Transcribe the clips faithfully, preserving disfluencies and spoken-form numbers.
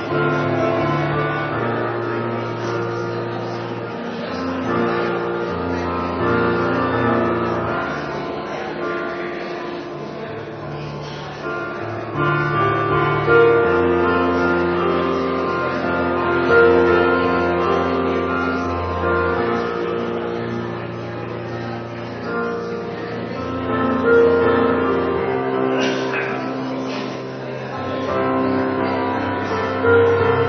Thank you.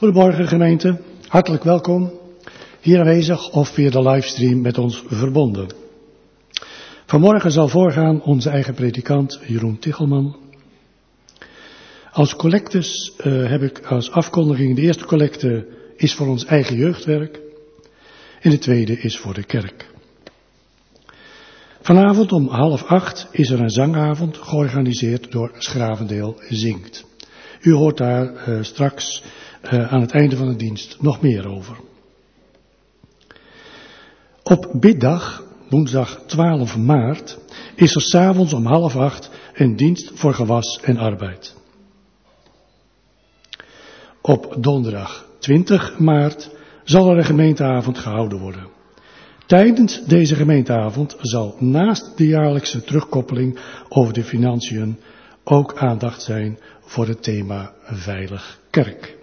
Goedemorgen gemeente, hartelijk welkom, hier aanwezig of via de livestream met ons verbonden. Vanmorgen zal voorgaan onze eigen predikant Jeroen Tichelman. Als collectes uh, heb ik als afkondiging, de eerste collecte is voor ons eigen jeugdwerk en de tweede is voor de kerk. Vanavond om half acht is er een zangavond georganiseerd door Schravendeel Zingt. U hoort daar uh, straks uh, aan het einde van de dienst nog meer over. Op biddag, woensdag twaalf maart, is er 's avonds om half acht een dienst voor gewas en arbeid. Op donderdag twintig maart zal er een gemeenteavond gehouden worden. Tijdens deze gemeenteavond zal naast de jaarlijkse terugkoppeling over de financiën ook aandacht zijn voor het thema Veilig Kerk.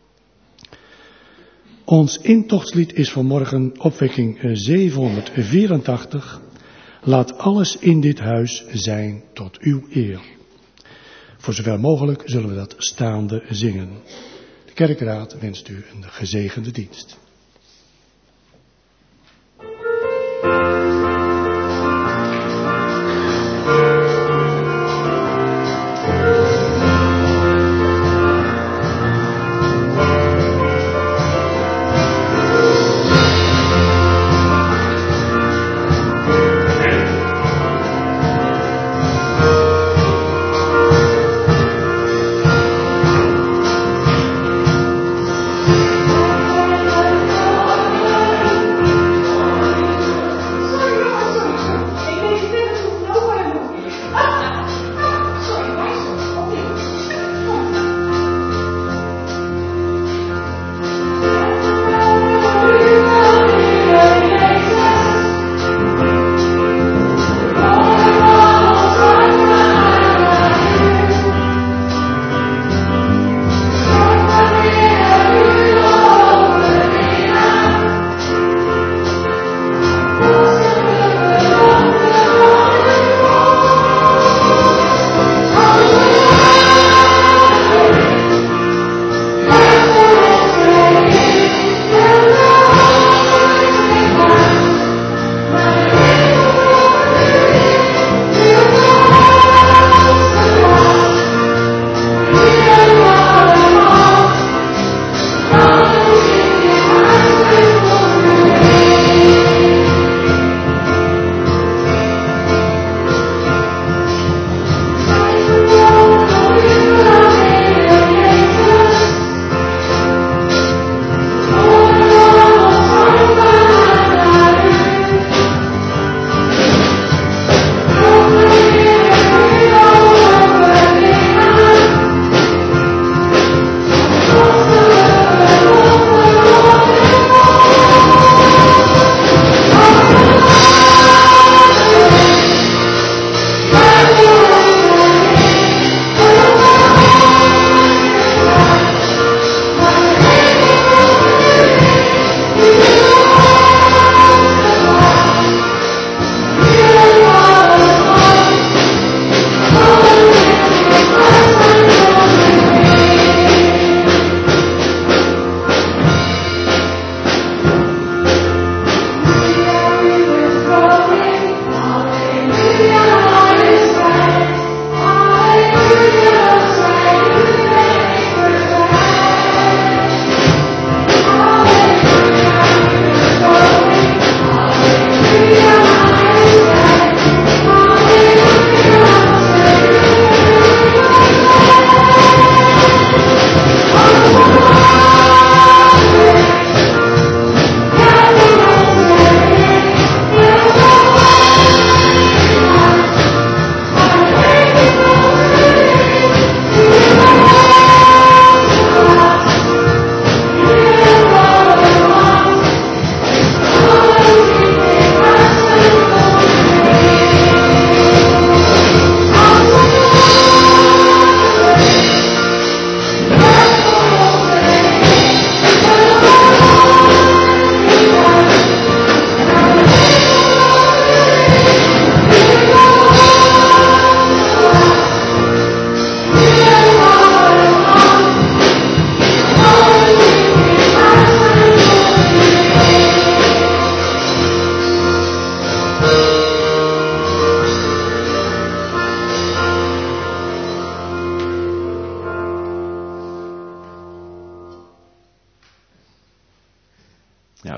Ons intochtslied is vanmorgen opwekking zevenhonderdvierentachtig. Laat alles in dit huis zijn tot uw eer. Voor zover mogelijk zullen we dat staande zingen. De kerkraad wenst u een gezegende dienst. Thank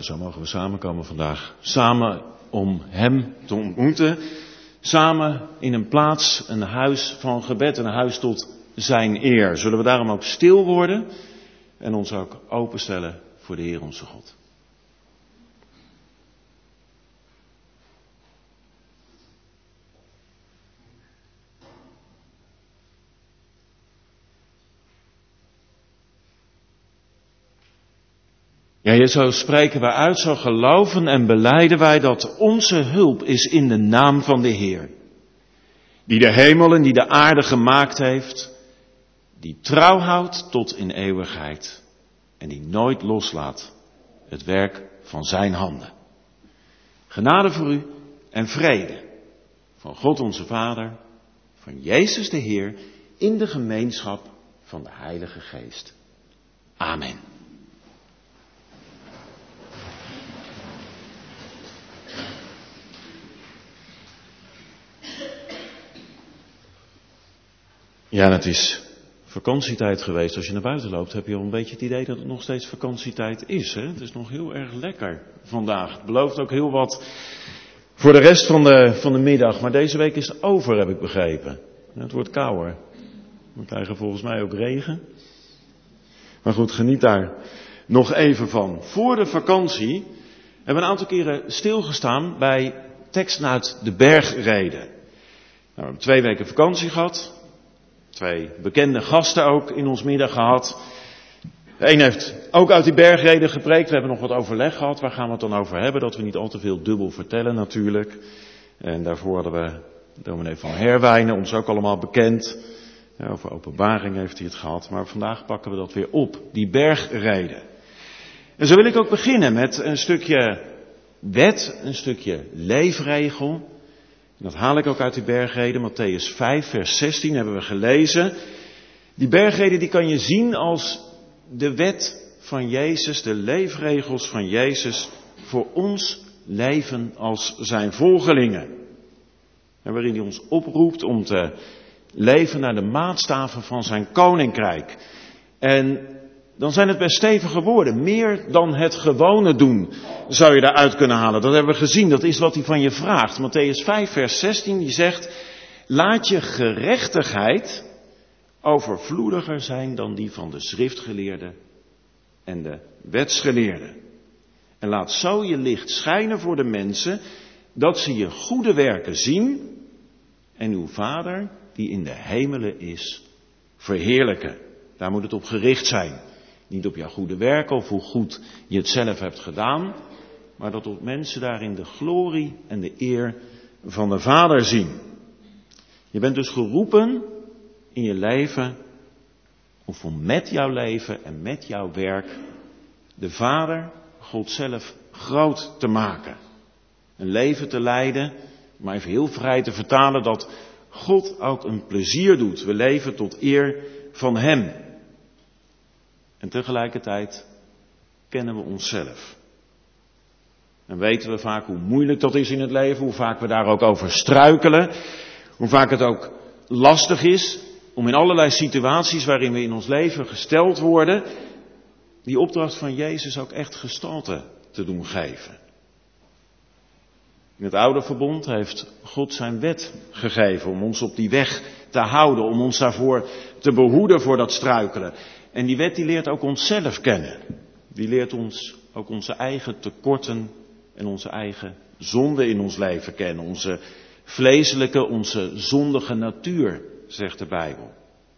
Ja, zo mogen we samenkomen vandaag. Samen om Hem te ontmoeten. Samen in een plaats, een huis van gebed, een huis tot zijn eer. Zullen we daarom ook stil worden en ons ook openstellen voor de Heer onze God. Ja, Heer, zo spreken wij uit, zo geloven en belijden wij dat onze hulp is in de naam van de Heer. Die de hemel en die de aarde gemaakt heeft, die trouw houdt tot in eeuwigheid en die nooit loslaat het werk van zijn handen. Genade voor u en vrede van God onze Vader, van Jezus de Heer, in de gemeenschap van de Heilige Geest. Amen. Ja, en het is vakantietijd geweest. Als je naar buiten loopt, heb je al een beetje het idee dat het nog steeds vakantietijd is. Hè? Het is nog heel erg lekker vandaag. Het belooft ook heel wat voor de rest van de, van de middag. Maar deze week is over, heb ik begrepen. Het wordt kouder. We krijgen volgens mij ook regen. Maar goed, geniet daar nog even van. Voor de vakantie hebben we een aantal keren stilgestaan bij teksten uit de bergreden. Nou, we hebben twee weken vakantie gehad. Twee bekende gasten ook in ons midden gehad. De een heeft ook uit die bergreden gepreekt. We hebben nog wat overleg gehad. Waar gaan we het dan over hebben? Dat we niet al te veel dubbel vertellen natuurlijk. En daarvoor hadden we dominee van Herwijnen, ons ook allemaal bekend. Ja, over openbaring heeft hij het gehad. Maar vandaag pakken we dat weer op. Die bergreden. En zo wil ik ook beginnen met een stukje wet, een stukje leefregel. Dat haal ik ook uit die bergreden. Mattheüs vijf, vers zestien hebben we gelezen. Die bergreden die kan je zien als de wet van Jezus, de leefregels van Jezus voor ons leven als zijn volgelingen. En waarin hij ons oproept om te leven naar de maatstaven van zijn koninkrijk. En dan zijn het best stevige woorden. Meer dan het gewone doen zou je daaruit kunnen halen. Dat hebben we gezien. Dat is wat hij van je vraagt. Mattheüs vijf vers zestien die zegt: laat je gerechtigheid overvloediger zijn dan die van de schriftgeleerden en de wetsgeleerden. En laat zo je licht schijnen voor de mensen, dat ze je goede werken zien en uw Vader die in de hemelen is verheerlijken. Daar moet het op gericht zijn. Niet op jouw goede werken of hoe goed je het zelf hebt gedaan, maar dat op mensen daarin de glorie en de eer van de Vader zien. Je bent dus geroepen in je leven, of om met jouw leven en met jouw werk de Vader, God zelf, groot te maken. Een leven te leiden, maar even heel vrij te vertalen, dat God ook een plezier doet. We leven tot eer van Hem. En tegelijkertijd kennen we onszelf. En weten we vaak hoe moeilijk dat is in het leven, hoe vaak we daar ook over struikelen, hoe vaak het ook lastig is om in allerlei situaties waarin we in ons leven gesteld worden, die opdracht van Jezus ook echt gestalte te doen geven. In het oude verbond heeft God zijn wet gegeven om ons op die weg te houden, om ons daarvoor te behoeden voor dat struikelen. En die wet die leert ook onszelf kennen. Die leert ons ook onze eigen tekorten en onze eigen zonden in ons leven kennen. Onze vleeselijke, onze zondige natuur, zegt de Bijbel.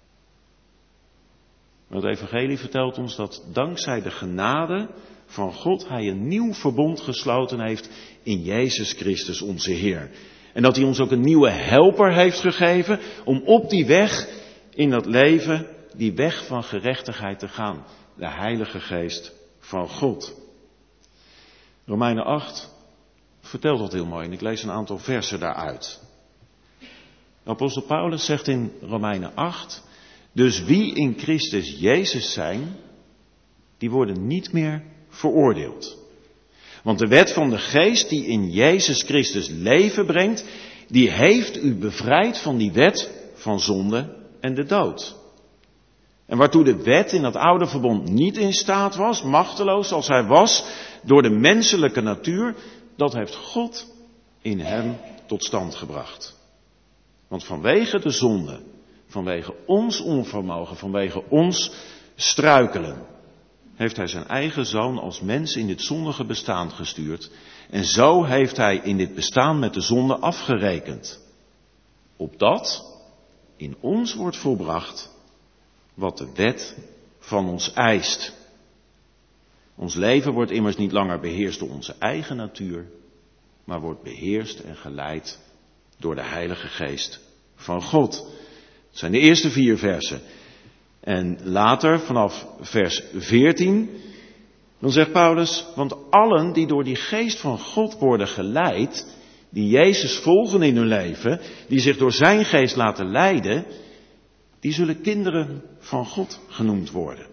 Het evangelie vertelt ons dat dankzij de genade van God hij een nieuw verbond gesloten heeft in Jezus Christus onze Heer. En dat hij ons ook een nieuwe helper heeft gegeven om op die weg in dat leven, die weg van gerechtigheid te gaan. De Heilige Geest van God. Romeinen acht vertelt dat heel mooi en ik lees een aantal versen daaruit. Apostel Paulus zegt in Romeinen acht, dus wie in Christus Jezus zijn, die worden niet meer veroordeeld. Want de wet van de geest die in Jezus Christus leven brengt, die heeft u bevrijd van die wet van zonde en de dood. En waartoe de wet in dat oude verbond niet in staat was, machteloos als hij was, door de menselijke natuur, dat heeft God in hem tot stand gebracht. Want vanwege de zonde, vanwege ons onvermogen, vanwege ons struikelen, heeft hij zijn eigen zoon als mens in dit zondige bestaan gestuurd. En zo heeft hij in dit bestaan met de zonde afgerekend. Opdat in ons wordt volbracht wat de wet van ons eist. Ons leven wordt immers niet langer beheerst door onze eigen natuur, maar wordt beheerst en geleid door de Heilige Geest van God. Dat zijn de eerste vier versen. En later, vanaf vers veertien, dan zegt Paulus, want allen die door die geest van God worden geleid, die Jezus volgen in hun leven, die zich door zijn geest laten leiden, die zullen kinderen van God genoemd worden.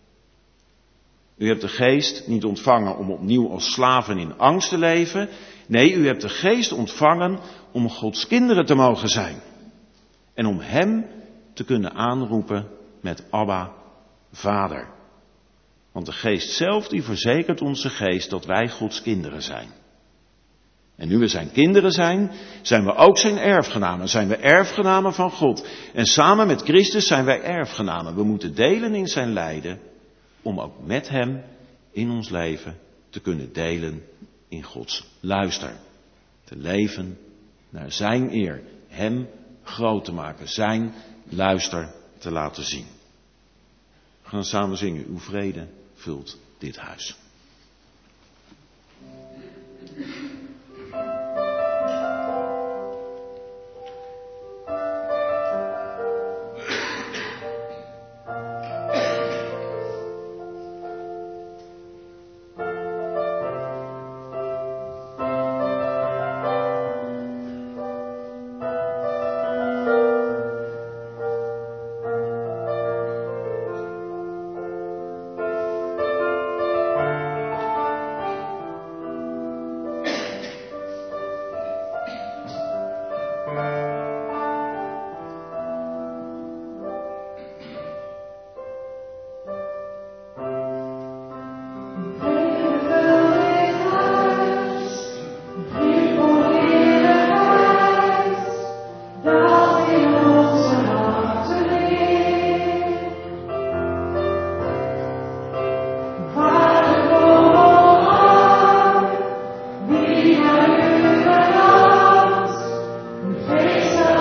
U hebt de geest niet ontvangen om opnieuw als slaven in angst te leven. Nee, u hebt de geest ontvangen om Gods kinderen te mogen zijn. En om hem te kunnen aanroepen met Abba, Vader. Want de geest zelf die verzekert onze geest dat wij Gods kinderen zijn. En nu we zijn kinderen zijn, zijn we ook zijn erfgenamen. Zijn we erfgenamen van God. En samen met Christus zijn wij erfgenamen. We moeten delen in zijn lijden, om ook met hem in ons leven te kunnen delen in Gods luister. Te leven naar zijn eer. Hem groot te maken. Zijn luister te laten zien. We gaan samen zingen. Uw vrede vult dit huis. Face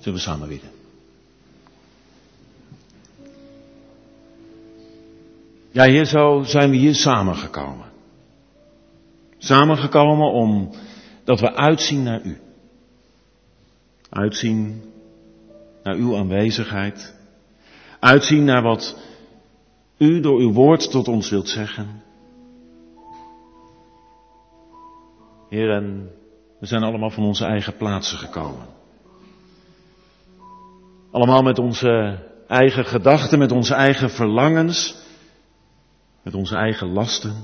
Zullen we samen bidden? Ja, Heer, zo zijn we hier samengekomen. Samengekomen omdat we uitzien naar U. Uitzien naar uw aanwezigheid. Uitzien naar wat u door uw woord tot ons wilt zeggen. Heer, en we zijn allemaal van onze eigen plaatsen gekomen. Allemaal met onze eigen gedachten, met onze eigen verlangens, met onze eigen lasten.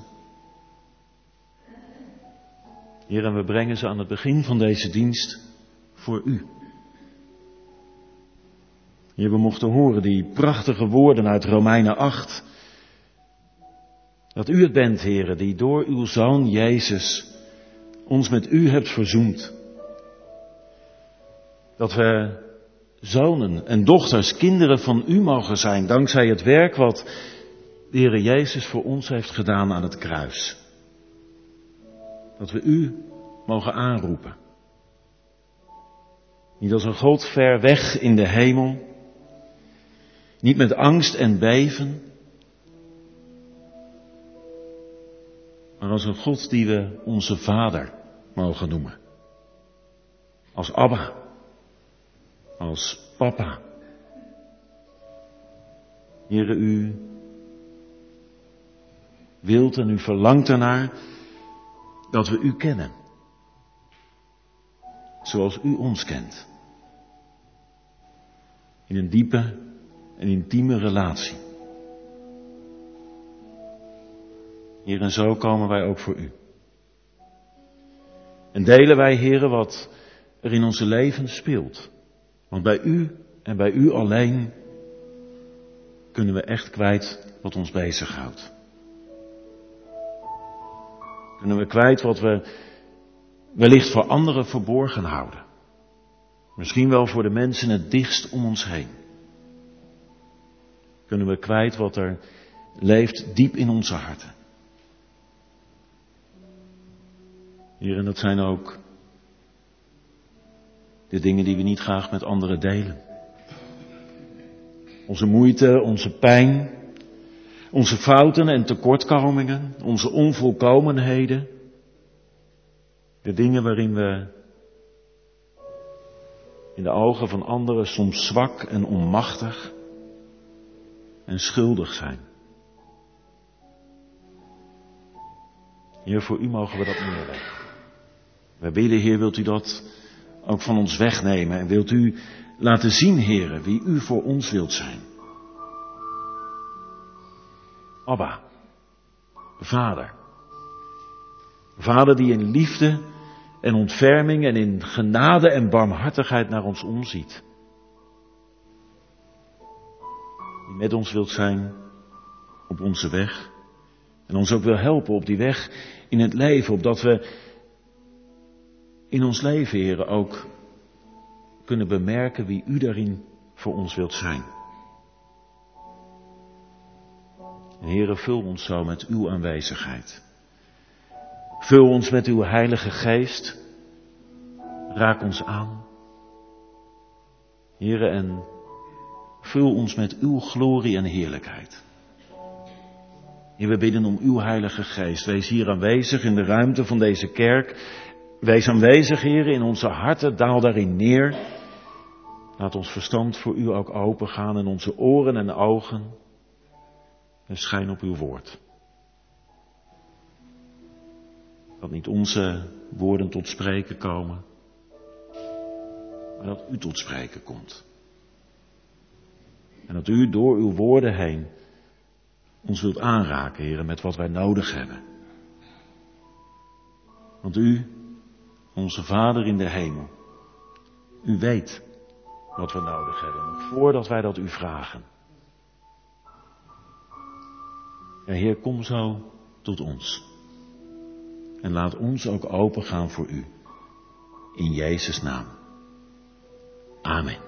Heer, en we brengen ze aan het begin van deze dienst voor u. Heer, we mochten horen die prachtige woorden uit Romeinen acht. Dat u het bent, Heer, die door uw Zoon Jezus ons met u hebt verzoend. Dat we zonen en dochters, kinderen van u mogen zijn, dankzij het werk wat de Heer Jezus voor ons heeft gedaan aan het kruis. Dat we u mogen aanroepen. Niet als een God ver weg in de hemel. Niet met angst en beven. Maar als een God die we onze Vader mogen noemen. Als Abba. Als Papa. Heere, u wilt en u verlangt ernaar dat we u kennen. Zoals u ons kent. In een diepe en intieme relatie. Heer, en zo komen wij ook voor u. En delen wij, Heere, wat er in onze leven speelt. Want bij u en bij u alleen kunnen we echt kwijt wat ons bezighoudt. Kunnen we kwijt wat we wellicht voor anderen verborgen houden. Misschien wel voor de mensen het dichtst om ons heen. Kunnen we kwijt wat er leeft diep in onze harten. Heer, en dat zijn ook de dingen die we niet graag met anderen delen. Onze moeite, onze pijn, onze fouten en tekortkomingen, onze onvolkomenheden. De dingen waarin we in de ogen van anderen soms zwak en onmachtig en schuldig zijn. Heer, voor u mogen we dat neerleggen. Wij bidden, Heer, wilt u dat ook van ons wegnemen en wilt u laten zien, Heer, wie u voor ons wilt zijn. Abba, Vader. Vader die in liefde en ontferming en in genade en barmhartigheid naar ons omziet. Die met ons wilt zijn op onze weg. En ons ook wil helpen op die weg in het leven. Opdat we in ons leven, Heer, ook kunnen bemerken wie u daarin voor ons wilt zijn. En Heere, vul ons zo met uw aanwezigheid. Vul ons met uw Heilige Geest. Raak ons aan. Heere, en vul ons met uw glorie en heerlijkheid. Heer, we bidden om uw Heilige Geest. Wees hier aanwezig in de ruimte van deze kerk. Wees aanwezig, Heer, in onze harten. Daal daarin neer. Laat ons verstand voor u ook open gaan en onze oren en ogen. En schijn op uw woord. Dat niet onze woorden tot spreken komen, maar dat u tot spreken komt. En dat u door uw woorden heen ons wilt aanraken, Heer, met wat wij nodig hebben. Want u, onze Vader in de hemel, u weet wat we nodig hebben, nog voordat wij dat u vragen. Ja, Heer, kom zo tot ons. En laat ons ook opengaan voor u. In Jezus' naam. Amen.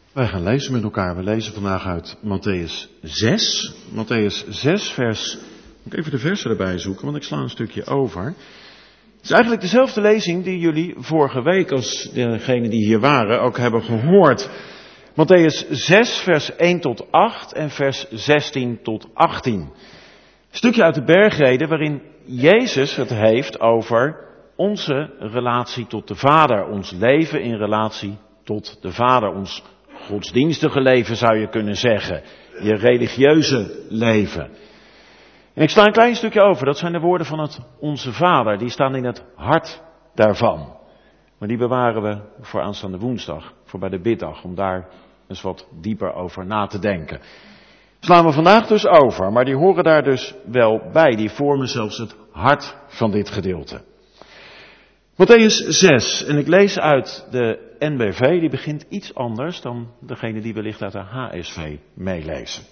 Wij gaan lezen met elkaar. We lezen vandaag uit Mattheüs zes. Mattheüs zes, vers... Ik moet even de versen erbij zoeken, want ik sla een stukje over. Het is eigenlijk dezelfde lezing die jullie vorige week, als degenen die hier waren, ook hebben gehoord. Mattheüs zes, vers één tot acht en vers zestien tot achttien. Een stukje uit de bergrede waarin Jezus het heeft over onze relatie tot de Vader. Ons leven in relatie tot de Vader. Ons godsdienstige leven zou je kunnen zeggen. Je religieuze leven. En ik sla een klein stukje over. Dat zijn de woorden van het Onze Vader. Die staan in het hart daarvan. Maar die bewaren we voor aanstaande woensdag. Voor bij de biddag. Om daar eens wat dieper over na te denken. Slaan we vandaag dus over. Maar die horen daar dus wel bij. Die vormen zelfs het hart van dit gedeelte. Mattheüs zes. En ik lees uit de N B V. Die begint iets anders dan degene die wellicht uit de H S V meelezen.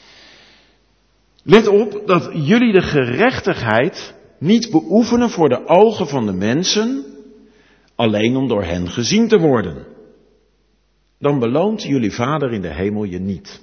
Let op dat jullie de gerechtigheid niet beoefenen voor de ogen van de mensen, alleen om door hen gezien te worden. Dan beloont jullie Vader in de hemel je niet.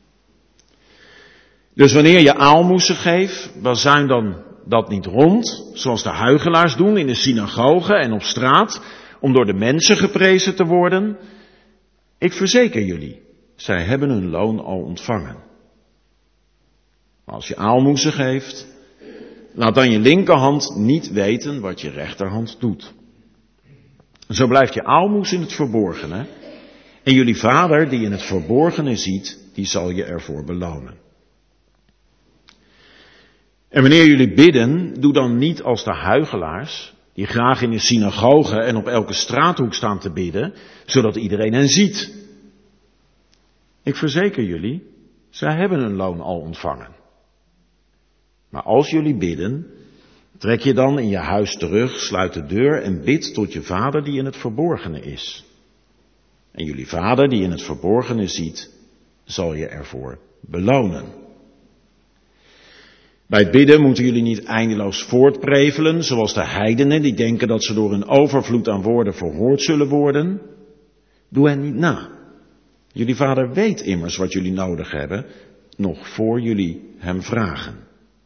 Dus wanneer je aalmoezen geeft, bazuin dan dat niet rond, zoals de huichelaars doen in de synagogen en op straat, om door de mensen geprezen te worden. Ik verzeker jullie, zij hebben hun loon al ontvangen. Maar als je aalmoezen geeft, laat dan je linkerhand niet weten wat je rechterhand doet. Zo blijft je aalmoes in het verborgene. En jullie Vader die in het verborgene ziet, die zal je ervoor belonen. En wanneer jullie bidden, doe dan niet als de huichelaars, die graag in de synagoge en op elke straathoek staan te bidden, zodat iedereen hen ziet. Ik verzeker jullie, zij hebben hun loon al ontvangen. Maar als jullie bidden, trek je dan in je huis terug, sluit de deur en bid tot je Vader die in het verborgene is. En jullie Vader die in het verborgene ziet, zal je ervoor belonen. Bij het bidden moeten jullie niet eindeloos voortprevelen, zoals de heidenen die denken dat ze door een overvloed aan woorden verhoord zullen worden. Doe hen niet na. Jullie Vader weet immers wat jullie nodig hebben, nog voor jullie hem vragen.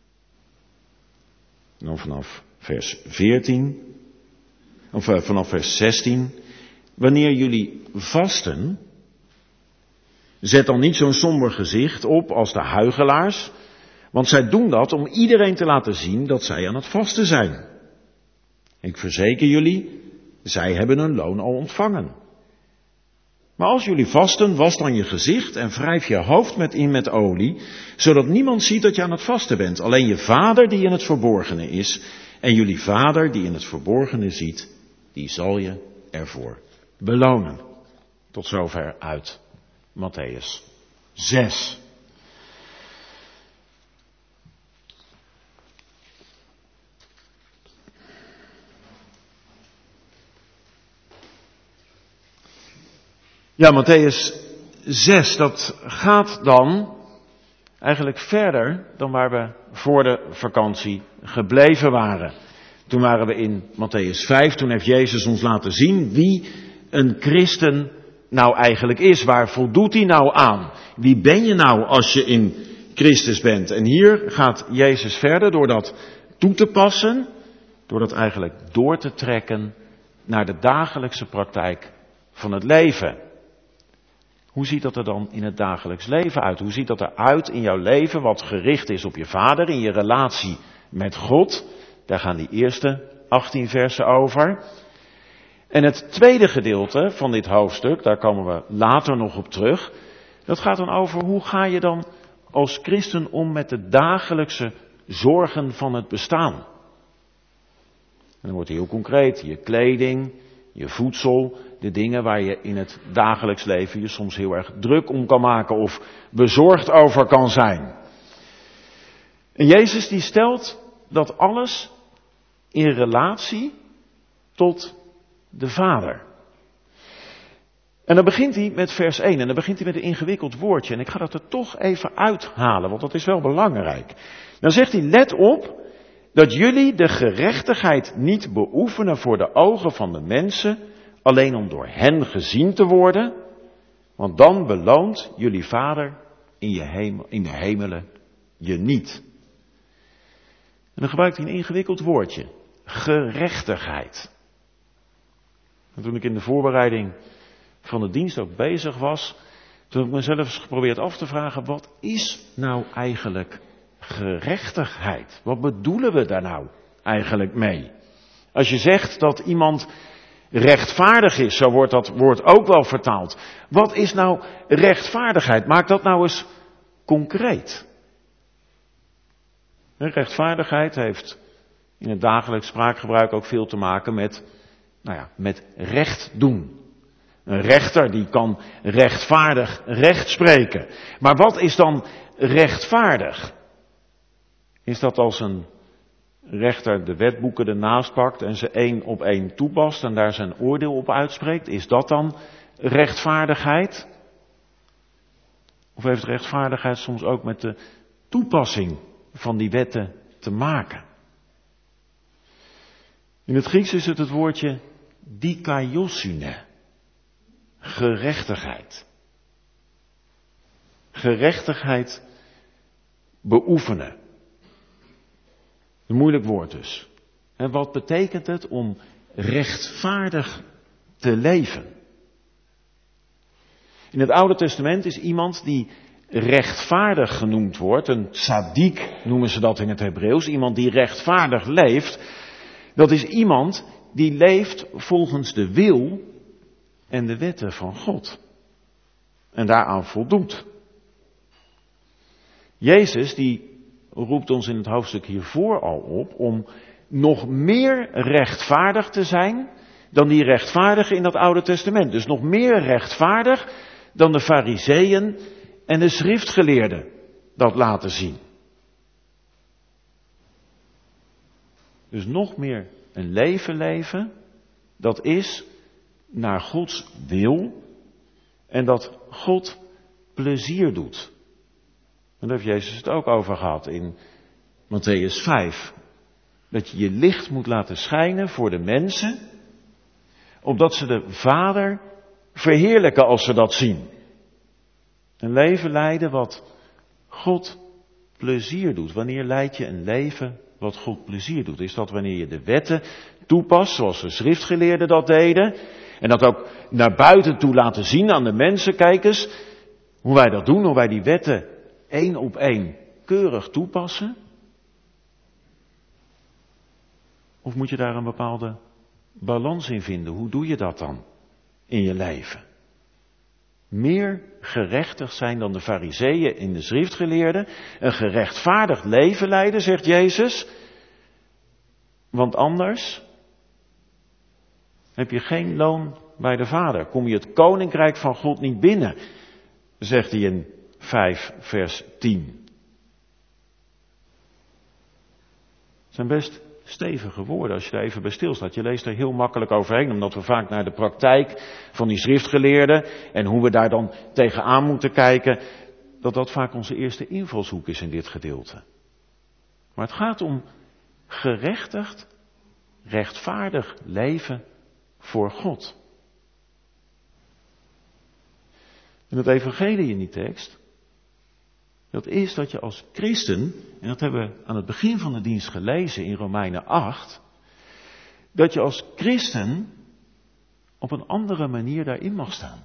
En dan vanaf vers veertien, of vanaf vers zestien. Wanneer jullie vasten, zet dan niet zo'n somber gezicht op als de huichelaars, want zij doen dat om iedereen te laten zien dat zij aan het vasten zijn. Ik verzeker jullie, zij hebben hun loon al ontvangen. Maar als jullie vasten, was dan je gezicht en wrijf je hoofd met in met olie, zodat niemand ziet dat je aan het vasten bent. Alleen je Vader die in het verborgene is, en jullie Vader die in het verborgene ziet, die zal je ervoor belonen. Tot zover uit Mattheüs zes. Ja, Mattheüs zes, dat gaat dan eigenlijk verder dan waar we voor de vakantie gebleven waren. Toen waren we in Mattheüs vijf, toen heeft Jezus ons laten zien wie een christen nou eigenlijk is. Waar voldoet hij nou aan? Wie ben je nou als je in Christus bent? En hier gaat Jezus verder door dat toe te passen, door dat eigenlijk door te trekken naar de dagelijkse praktijk van het leven. Hoe ziet dat er dan in het dagelijks leven uit? Hoe ziet dat eruit in jouw leven wat gericht is op je Vader, in je relatie met God? Daar gaan die eerste achttien versen over. En het tweede gedeelte van dit hoofdstuk, daar komen we later nog op terug. Dat gaat dan over hoe ga je dan als christen om met de dagelijkse zorgen van het bestaan. En dan wordt heel concreet, je kleding, je voedsel, de dingen waar je in het dagelijks leven je soms heel erg druk om kan maken of bezorgd over kan zijn. En Jezus die stelt dat alles in relatie tot de Vader. En dan begint hij met vers één en dan begint hij met een ingewikkeld woordje. En ik ga dat er toch even uithalen, want dat is wel belangrijk. Dan zegt hij, let op dat jullie de gerechtigheid niet beoefenen voor de ogen van de mensen, alleen om door hen gezien te worden, Want dan beloont jullie Vader in, je hemel, in de hemelen je niet. En dan gebruikt hij een ingewikkeld woordje. Gerechtigheid. En toen ik in de voorbereiding van de dienst ook bezig was, toen heb ik mezelf eens geprobeerd af te vragen, wat is nou eigenlijk gerechtigheid? Wat bedoelen we daar nou eigenlijk mee? Als je zegt dat iemand rechtvaardig is, zo wordt dat woord ook wel vertaald. Wat is nou rechtvaardigheid? Maak dat nou eens concreet. Rechtvaardigheid heeft in het dagelijks spraakgebruik ook veel te maken met, nou ja, met recht doen. Een rechter die kan rechtvaardig recht spreken. Maar wat is dan rechtvaardig? Is dat als een rechter de wetboeken ernaast pakt en ze één op één toepast en daar zijn oordeel op uitspreekt? Is dat dan rechtvaardigheid? Of heeft rechtvaardigheid soms ook met de toepassing van die wetten te maken? In het Grieks is het het woordje dikaiosune. Gerechtigheid. Gerechtigheid beoefenen. Een moeilijk woord dus. En wat betekent het om rechtvaardig te leven? In het Oude Testament is iemand die rechtvaardig genoemd wordt, een tzaddik noemen ze dat in het Hebreeuws, iemand die rechtvaardig leeft, dat is iemand die leeft volgens de wil en de wetten van God. En daaraan voldoet. Jezus die roept ons in het hoofdstuk hiervoor al op om nog meer rechtvaardig te zijn dan die rechtvaardigen in dat Oude Testament. Dus nog meer rechtvaardig dan de Farizeeën en de schriftgeleerden dat laten zien. Dus nog meer een leven leven, dat is naar Gods wil en dat God plezier doet. En daar heeft Jezus het ook over gehad in Mattheüs vijf. Dat je je licht moet laten schijnen voor de mensen, opdat ze de Vader verheerlijken als ze dat zien. Een leven leiden wat God plezier doet. Wanneer leid je een leven wat God plezier doet? Is dat wanneer je de wetten toepast, zoals de schriftgeleerden dat deden, en dat ook naar buiten toe laten zien aan de mensen, kijk eens, hoe wij dat doen, hoe wij die wetten één op één keurig toepassen? Of moet je daar een bepaalde balans in vinden? Hoe doe je dat dan in je leven? Meer gerechtig zijn dan de Farizeeën en de schriftgeleerden. Een gerechtvaardigd leven leiden, zegt Jezus. Want anders heb je geen loon bij de Vader. Kom je het koninkrijk van God niet binnen, zegt hij in vijf vers tien. Het zijn best stevige woorden als je daar even bij stilstaat. Je leest er heel makkelijk overheen, omdat we vaak naar de praktijk van die schriftgeleerden en hoe we daar dan tegenaan moeten kijken, dat dat vaak onze eerste invalshoek is in dit gedeelte. Maar het gaat om gerechtigd, rechtvaardig leven voor God. En het evangelie in die tekst, dat is dat je als christen, en dat hebben we aan het begin van de dienst gelezen in Romeinen acht, dat je als christen op een andere manier daarin mag staan.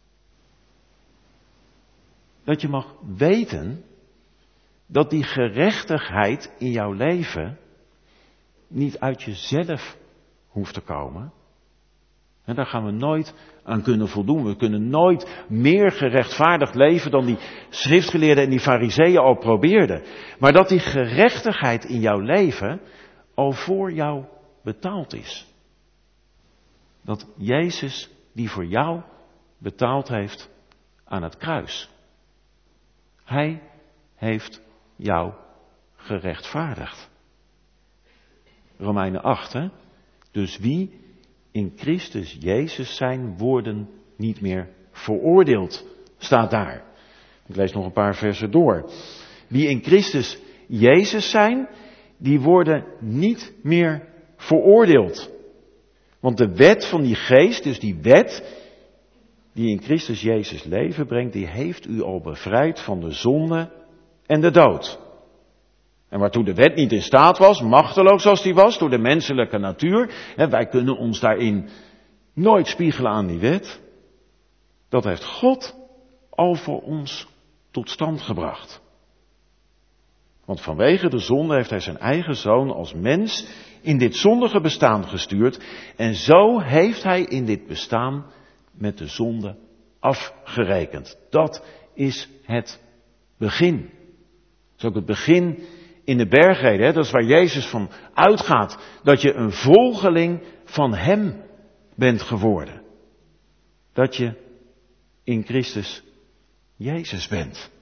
Dat je mag weten dat die gerechtigheid in jouw leven niet uit jezelf hoeft te komen. En daar gaan we nooit aan kunnen voldoen. We kunnen nooit meer gerechtvaardigd leven dan die schriftgeleerden en die farizeeën al probeerden. Maar dat die gerechtigheid in jouw leven al voor jou betaald is. Dat Jezus die voor jou betaald heeft aan het kruis. Hij heeft jou gerechtvaardigd. Romeinen acht, hè? Dus wie in Christus Jezus zijn, worden niet meer veroordeeld, staat daar. Ik lees nog een paar versen door. Wie in Christus Jezus zijn, die worden niet meer veroordeeld. Want de wet van die geest, dus die wet, die in Christus Jezus leven brengt, die heeft u al bevrijd van de zonde en de dood. En waartoe de wet niet in staat was, machteloos als die was, door de menselijke natuur. En wij kunnen ons daarin nooit spiegelen aan die wet. Dat heeft God al voor ons tot stand gebracht. Want vanwege de zonde heeft hij zijn eigen zoon als mens in dit zondige bestaan gestuurd. En zo heeft hij in dit bestaan met de zonde afgerekend. Dat is het begin. Dat is ook het begin in de bergreden. Hè? Dat is waar Jezus van uitgaat. Dat je een volgeling van hem bent geworden. Dat je in Christus Jezus bent.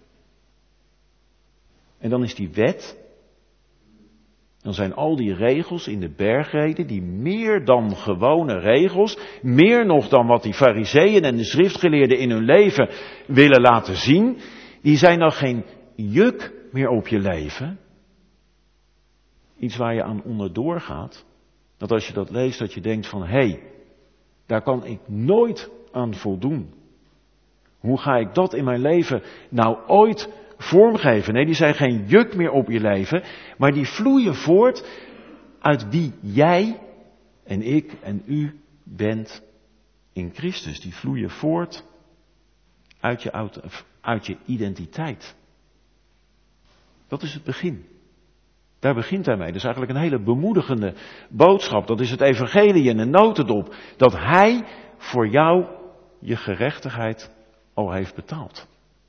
En dan is die wet, dan zijn al die regels in de bergreden, die meer dan gewone regels, meer nog dan wat die fariseeën en de schriftgeleerden in hun leven willen laten zien, die zijn dan geen juk meer op je leven. Iets waar je aan onderdoor gaat. Dat als je dat leest, dat je denkt van, hé, hey, daar kan ik nooit aan voldoen. Hoe ga ik dat in mijn leven nou ooit vormgeven? Nee, die zijn geen juk meer op je leven, maar die vloeien voort uit wie jij en ik en u bent in Christus. Die vloeien voort uit je, uit je identiteit. Dat is het begin. Daar begint hij mee. Dat is eigenlijk een hele bemoedigende boodschap. Dat is het evangelie in een notendop. Dat hij voor jou je gerechtigheid al heeft betaald.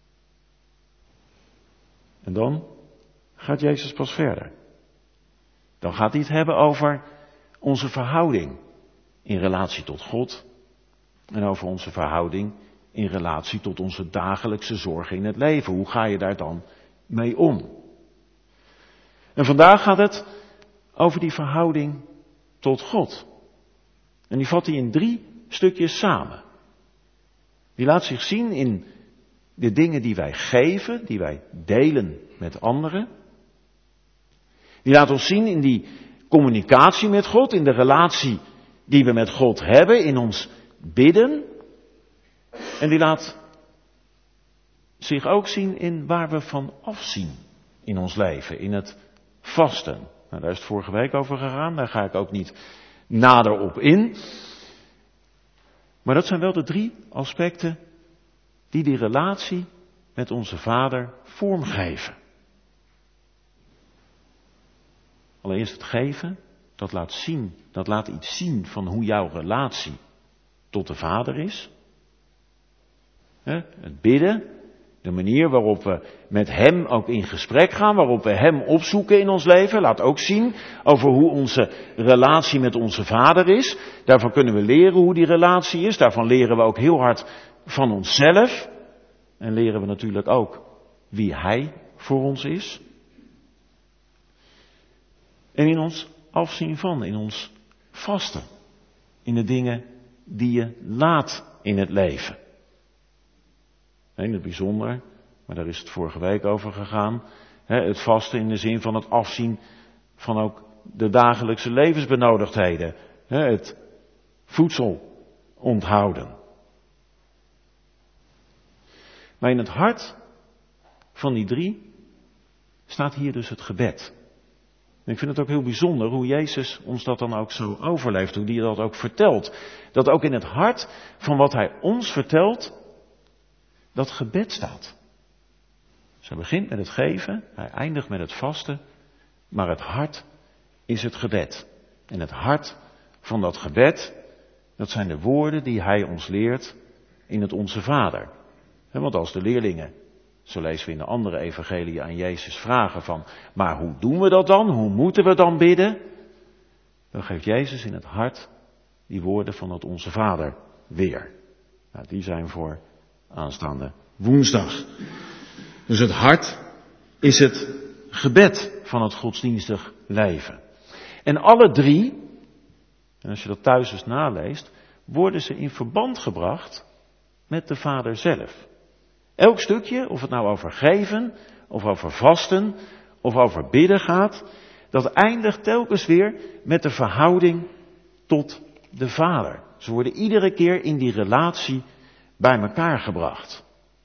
En dan gaat Jezus pas verder. Dan gaat hij het hebben over onze verhouding in relatie tot God. En over onze verhouding in relatie tot onze dagelijkse zorgen in het leven. Hoe ga je daar dan mee om? En vandaag gaat het over die verhouding tot God. En die vat hij in drie stukjes samen. Die laat zich zien in de dingen die wij geven, die wij delen met anderen. Die laat ons zien in die communicatie met God, in de relatie die we met God hebben, in ons bidden. En die laat zich ook zien in waar we van afzien in ons leven, in het vasten. Nou, daar is het vorige week over gegaan, daar ga ik ook niet nader op in. Maar dat zijn wel de drie aspecten die die relatie met onze Vader vormgeven. Allereerst het geven, dat laat zien, dat laat iets zien van hoe jouw relatie tot de Vader is. Het bidden, de manier waarop we met Hem ook in gesprek gaan, waarop we Hem opzoeken in ons leven, laat ook zien over hoe onze relatie met onze Vader is. Daarvan kunnen we leren hoe die relatie is, daarvan leren we ook heel hard van onszelf. En leren we natuurlijk ook wie Hij voor ons is. En in ons afzien van, in ons vasten. In de dingen die je laat in het leven. In het bijzonder, maar daar is het vorige week over gegaan. Het vasten in de zin van het afzien van ook de dagelijkse levensbenodigdheden. Het voedsel onthouden. Maar in het hart van die drie staat hier dus het gebed. En ik vind het ook heel bijzonder hoe Jezus ons dat dan ook zo overleeft, hoe hij dat ook vertelt. Dat ook in het hart van wat hij ons vertelt, dat gebed staat. Dus hij begint met het geven, hij eindigt met het vasten, maar het hart is het gebed. En het hart van dat gebed, dat zijn de woorden die hij ons leert in het Onze Vader. Want als de leerlingen, zo lezen we in de andere evangelie, aan Jezus vragen van, maar hoe doen we dat dan? Hoe moeten we dan bidden? Dan geeft Jezus in het hart die woorden van het Onze Vader weer. Nou, die zijn voor aanstaande woensdag. Dus het hart is het gebed van het godsdienstig leven. En alle drie, en als je dat thuis eens naleest, worden ze in verband gebracht met de Vader zelf. Elk stukje, of het nou over geven, of over vasten, of over bidden gaat, dat eindigt telkens weer met de verhouding tot de Vader. Ze worden iedere keer in die relatie bij elkaar gebracht.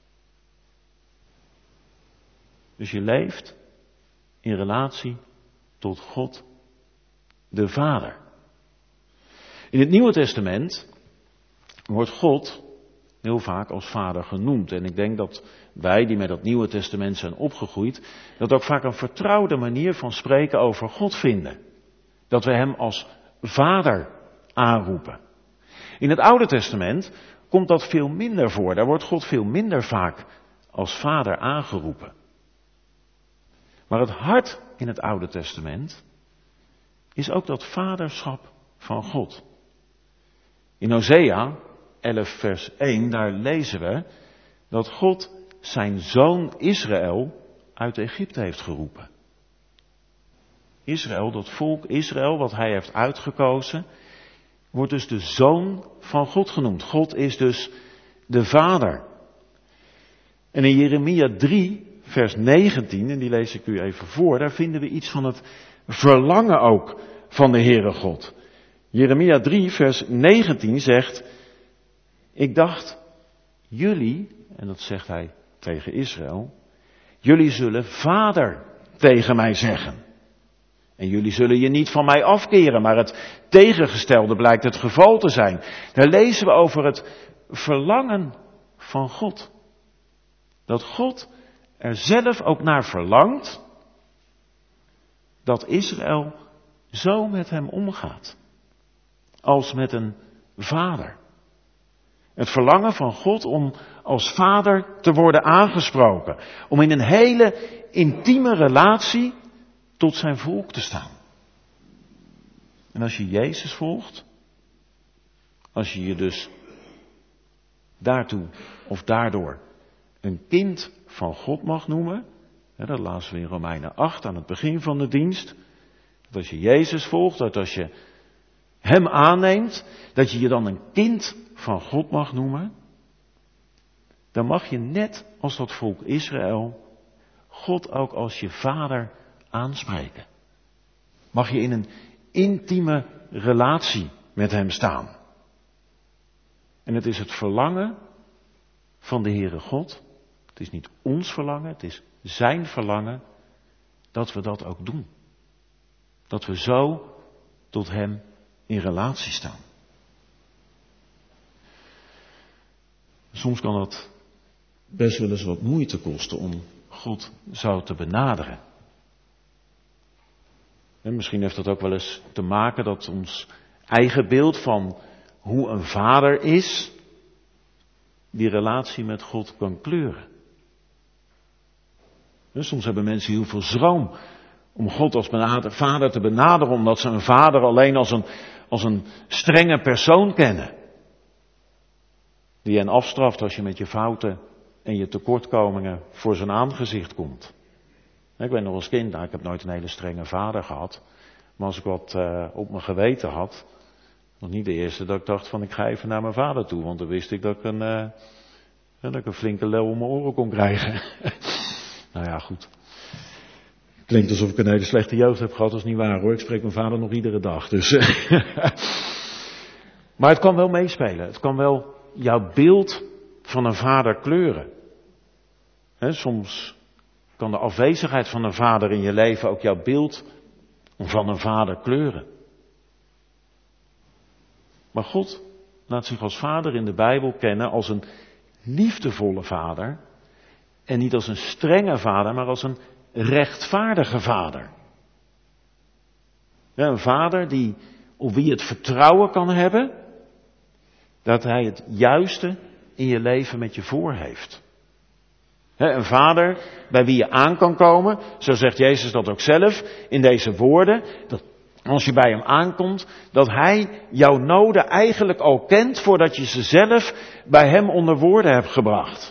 Dus je leeft in relatie tot God, de Vader. In het Nieuwe Testament wordt God heel vaak als Vader genoemd. En ik denk dat wij die met het Nieuwe Testament zijn opgegroeid, dat ook vaak een vertrouwde manier van spreken over God vinden. Dat we Hem als Vader aanroepen. In het Oude Testament komt dat veel minder voor. Daar wordt God veel minder vaak als Vader aangeroepen. Maar het hart in het Oude Testament is ook dat vaderschap van God. In Hosea elf vers één, daar lezen we dat God zijn zoon Israël uit Egypte heeft geroepen. Israël, dat volk Israël wat hij heeft uitgekozen, wordt dus de zoon van God genoemd. God is dus de Vader. En in Jeremia drie vers negentien, en die lees ik u even voor, daar vinden we iets van het verlangen ook van de Heere God. Jeremia drie vers negentien zegt, ik dacht, jullie, en dat zegt hij tegen Israël, jullie zullen vader tegen mij zeggen. En jullie zullen je niet van mij afkeren, maar het tegengestelde blijkt het geval te zijn. Daar lezen we over het verlangen van God. Dat God er zelf ook naar verlangt dat Israël zo met hem omgaat. Als met een vader. Het verlangen van God om als vader te worden aangesproken. Om in een hele intieme relatie tot zijn volk te staan. En als je Jezus volgt, als je je dus daartoe of daardoor een kind van God mag noemen, hè, dat lazen we in Romeinen acht aan het begin van de dienst, dat als je Jezus volgt, dat als je Hem aanneemt, dat je je dan een kind van God mag noemen, dan mag je net als dat volk Israël God ook als je vader aanspreken. Mag je in een intieme relatie met Hem staan. En het is het verlangen van de Heere God, het is niet ons verlangen, het is Zijn verlangen, dat we dat ook doen. Dat we zo tot Hem in relatie staan. Soms kan het best wel eens wat moeite kosten om God zo te benaderen. En misschien heeft dat ook wel eens te maken dat ons eigen beeld van hoe een vader is, die relatie met God kan kleuren. En soms hebben mensen heel veel schroom om God als vader te benaderen, omdat ze een vader alleen als een, als een strenge persoon kennen. Die hen afstraft als je met je fouten en je tekortkomingen voor zijn aangezicht komt. Ik ben nog als kind, nou, ik heb nooit een hele strenge vader gehad. Maar als ik wat uh, op mijn geweten had, nog niet de eerste dat ik dacht van ik ga even naar mijn vader toe. Want dan wist ik dat ik een, uh, dat ik een flinke leeuw om mijn oren kon krijgen. Nou ja, goed. Klinkt alsof ik een hele slechte jeugd heb gehad, dat is niet waar hoor. Ik spreek mijn vader nog iedere dag. Dus maar het kan wel meespelen. Het kan wel jouw beeld van een vader kleuren. He, soms kan de afwezigheid van een vader in je leven ook jouw beeld van een vader kleuren. Maar God laat zich als vader in de Bijbel kennen als een liefdevolle vader. En niet als een strenge vader, maar als een rechtvaardige vader. Ja, een vader die, op wie je het vertrouwen kan hebben dat hij het juiste in je leven met je voor heeft. He, een vader bij wie je aan kan komen, zo zegt Jezus dat ook zelf in deze woorden, dat als je bij hem aankomt, dat hij jouw noden eigenlijk al kent voordat je ze zelf bij hem onder woorden hebt gebracht.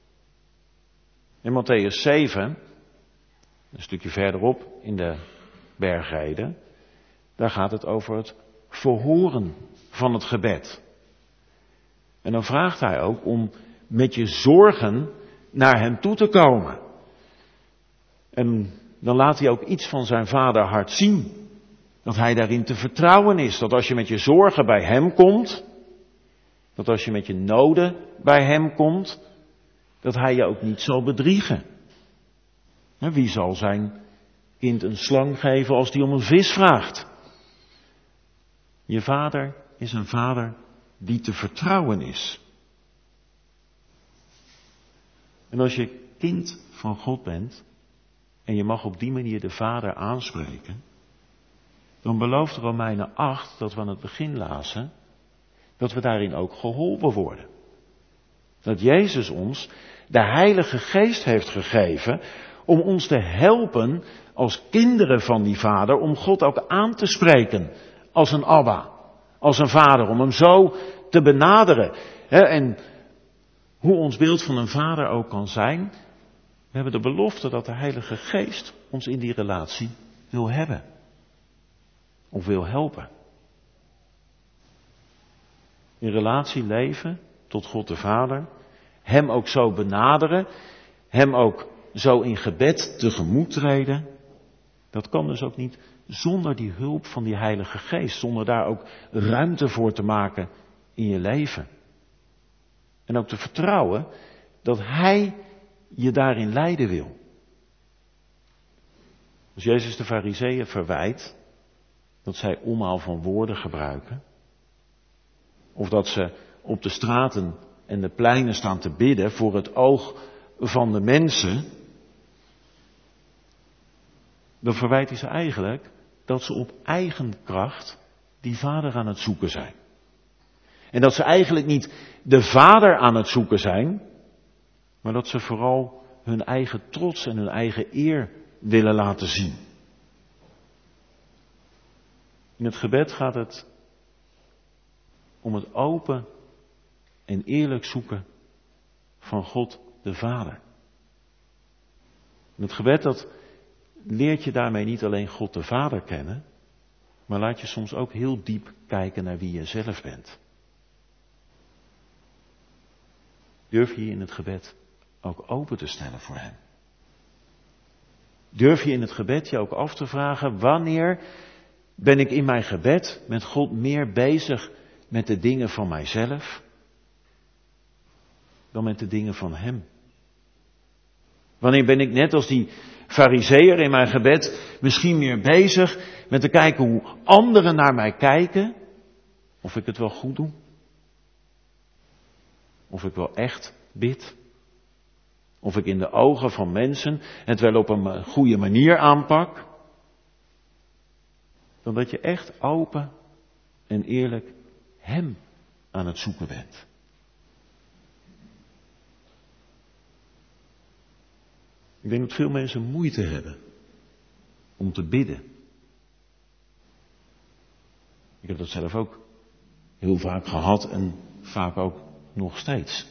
In Matthäus zeven, een stukje verderop in de bergreden, daar gaat het over het verhoren van het gebed. En dan vraagt hij ook om met je zorgen naar hem toe te komen. En dan laat hij ook iets van zijn vaderhart zien. Dat hij daarin te vertrouwen is. Dat als je met je zorgen bij hem komt, Dat als je met je noden bij hem komt, dat hij je ook niet zal bedriegen. Wie zal zijn kind een slang geven als die om een vis vraagt? Je vader is een vader die te vertrouwen is. En als je kind van God bent en je mag op die manier de vader aanspreken, dan belooft Romeinen acht, dat we aan het begin lazen, dat we daarin ook geholpen worden. Dat Jezus ons de Heilige Geest heeft gegeven om ons te helpen als kinderen van die vader, om God ook aan te spreken als een Abba, als een vader, om hem zo te benaderen. En hoe ons beeld van een vader ook kan zijn, we hebben de belofte dat de Heilige Geest ons in die relatie wil hebben. Of wil helpen. In relatie leven tot God de Vader, hem ook zo benaderen, hem ook zo in gebed tegemoet treden. Dat kan dus ook niet zonder die hulp van die Heilige Geest, zonder daar ook ruimte voor te maken in je leven. En ook te vertrouwen dat Hij je daarin leiden wil. Als Jezus de Farizeeën verwijt dat zij omhaal van woorden gebruiken, of dat ze op de straten en de pleinen staan te bidden voor het oog van de mensen, dan verwijt hij ze eigenlijk dat ze op eigen kracht die vader aan het zoeken zijn. En dat ze eigenlijk niet de vader aan het zoeken zijn, maar dat ze vooral hun eigen trots en hun eigen eer willen laten zien. In het gebed gaat het om het open en eerlijk zoeken van God de Vader. In het gebed dat leert je daarmee niet alleen God de Vader kennen, maar laat je soms ook heel diep kijken naar wie je zelf bent. Durf je je in het gebed ook open te stellen voor Hem? Durf je in het gebed je ook af te vragen, wanneer ben ik in mijn gebed met God meer bezig met de dingen van mijzelf dan met de dingen van Hem? Wanneer ben ik net als die Farizeeër in mijn gebed misschien meer bezig met te kijken hoe anderen naar mij kijken, of ik het wel goed doe? Of ik wel echt bid? Of ik in de ogen van mensen het wel op een goede manier aanpak? Dan dat je echt open en eerlijk Hem aan het zoeken bent. Ik denk dat veel mensen moeite hebben om te bidden. Ik heb dat zelf ook heel vaak gehad en vaak ook nog steeds.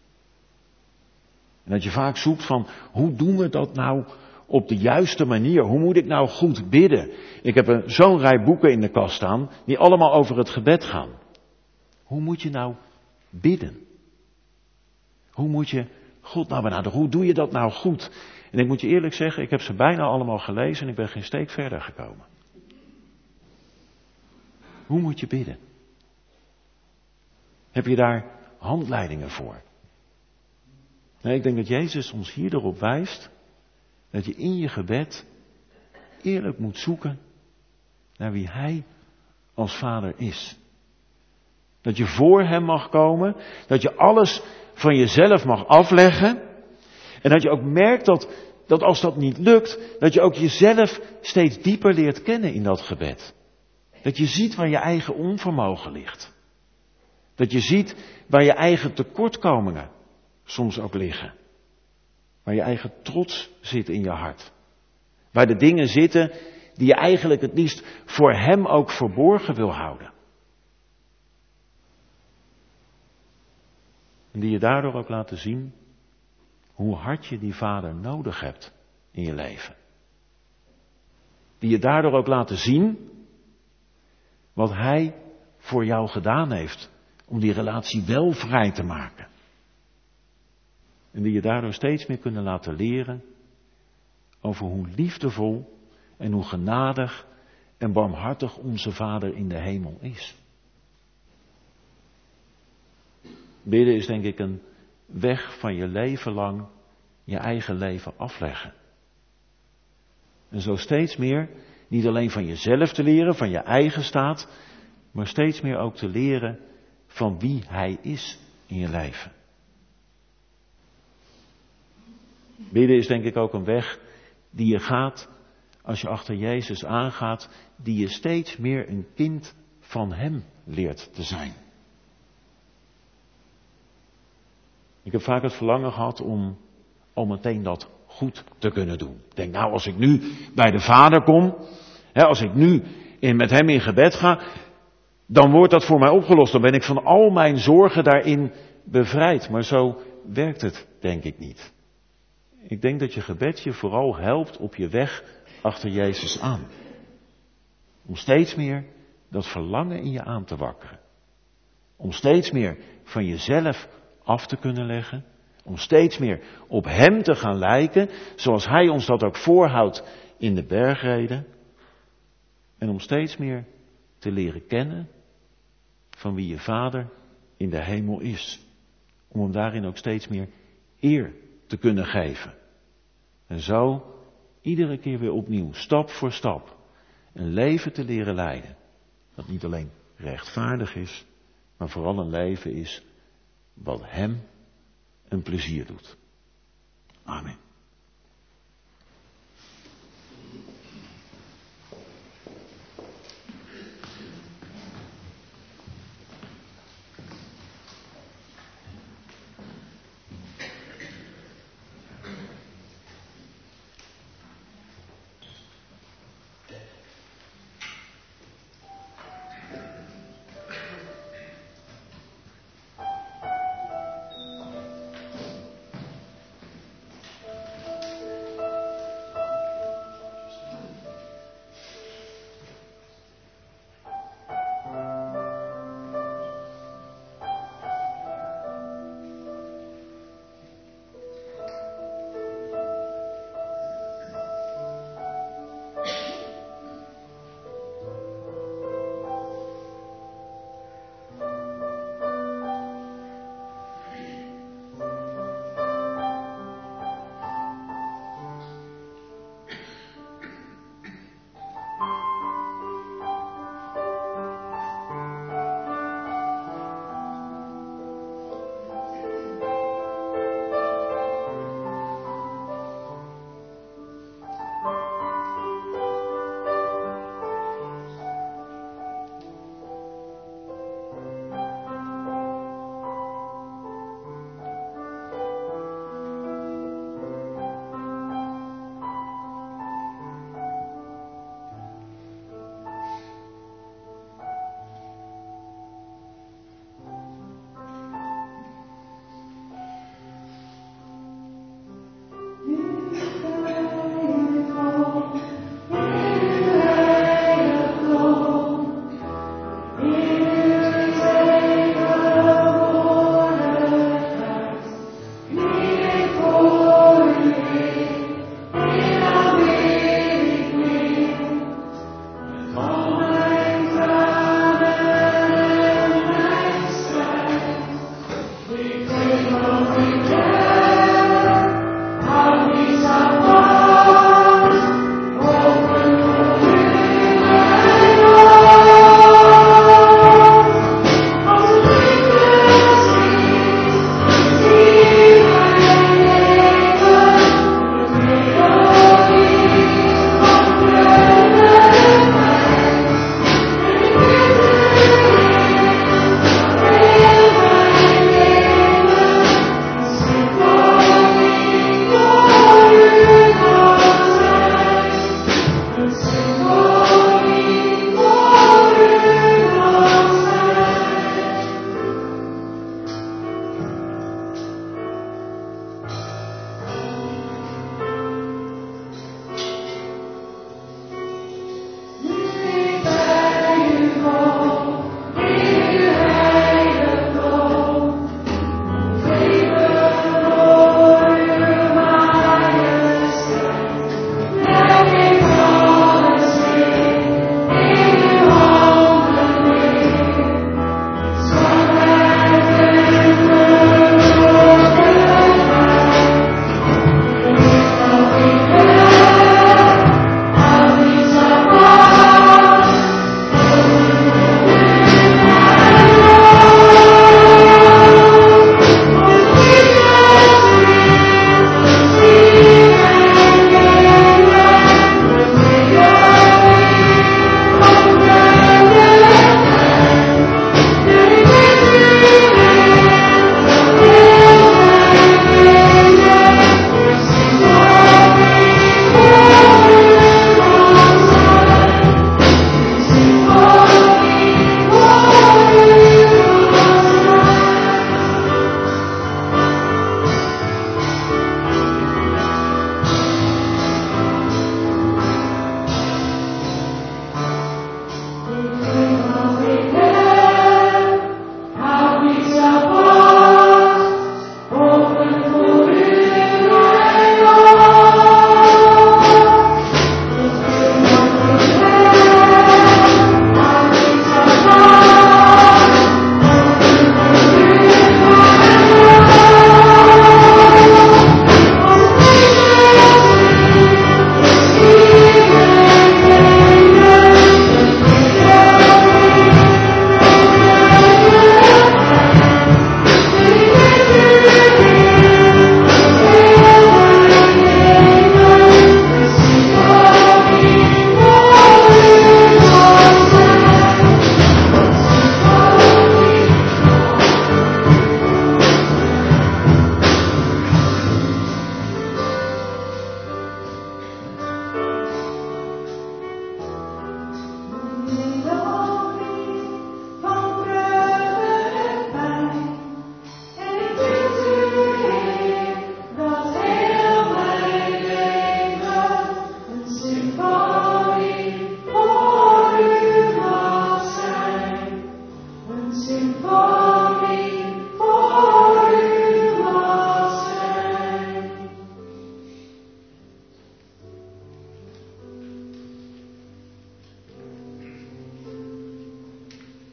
En dat je vaak zoekt van, hoe doen we dat nou op de juiste manier? Hoe moet ik nou goed bidden? Ik heb een, zo'n rij boeken in de kast staan, die allemaal over het gebed gaan. Hoe moet je nou bidden? Hoe moet je God nou benaderen? Hoe doe je dat nou goed? En ik moet je eerlijk zeggen, ik heb ze bijna allemaal gelezen en ik ben geen steek verder gekomen. Hoe moet je bidden? Heb je daar handleidingen voor? Nee, ik denk dat Jezus ons hier erop wijst dat je in je gebed eerlijk moet zoeken naar wie Hij als Vader is. Dat je voor Hem mag komen, dat je alles van jezelf mag afleggen en dat je ook merkt dat, dat als dat niet lukt, dat je ook jezelf steeds dieper leert kennen in dat gebed. Dat je ziet waar je eigen onvermogen ligt. Dat je ziet waar je eigen tekortkomingen soms ook liggen. Waar je eigen trots zit in je hart. Waar de dingen zitten die je eigenlijk het liefst voor Hem ook verborgen wil houden. En die je daardoor ook laten zien hoe hard je die Vader nodig hebt in je leven. Die je daardoor ook laten zien wat Hij voor jou gedaan heeft om die relatie wel vrij te maken. En die je daardoor steeds meer kunnen laten leren over hoe liefdevol en hoe genadig en barmhartig onze Vader in de hemel is. Bidden is denk ik een weg van je leven lang je eigen leven afleggen. En zo steeds meer, niet alleen van jezelf te leren, van je eigen staat, maar steeds meer ook te leren van wie Hij is in je leven. Bidden is denk ik ook een weg die je gaat als je achter Jezus aangaat, die je steeds meer een kind van Hem leert te zijn. Ik heb vaak het verlangen gehad om al meteen dat goed te kunnen doen. Ik denk, nou, als ik nu bij de Vader kom, hè, als ik nu in, met Hem in gebed ga, dan wordt dat voor mij opgelost. Dan ben ik van al mijn zorgen daarin bevrijd. Maar zo werkt het, denk ik niet. Ik denk dat je gebed je vooral helpt op je weg achter Jezus aan. Om steeds meer dat verlangen in je aan te wakkeren. Om steeds meer van jezelf af te kunnen leggen. Om steeds meer op Hem te gaan lijken, zoals Hij ons dat ook voorhoudt in de bergreden. En om steeds meer te leren kennen van wie je Vader in de hemel is. Om Hem daarin ook steeds meer eer te kunnen geven. En zo iedere keer weer opnieuw, stap voor stap, een leven te leren leiden. Dat niet alleen rechtvaardig is, maar vooral een leven is wat Hem een plezier doet. Amen.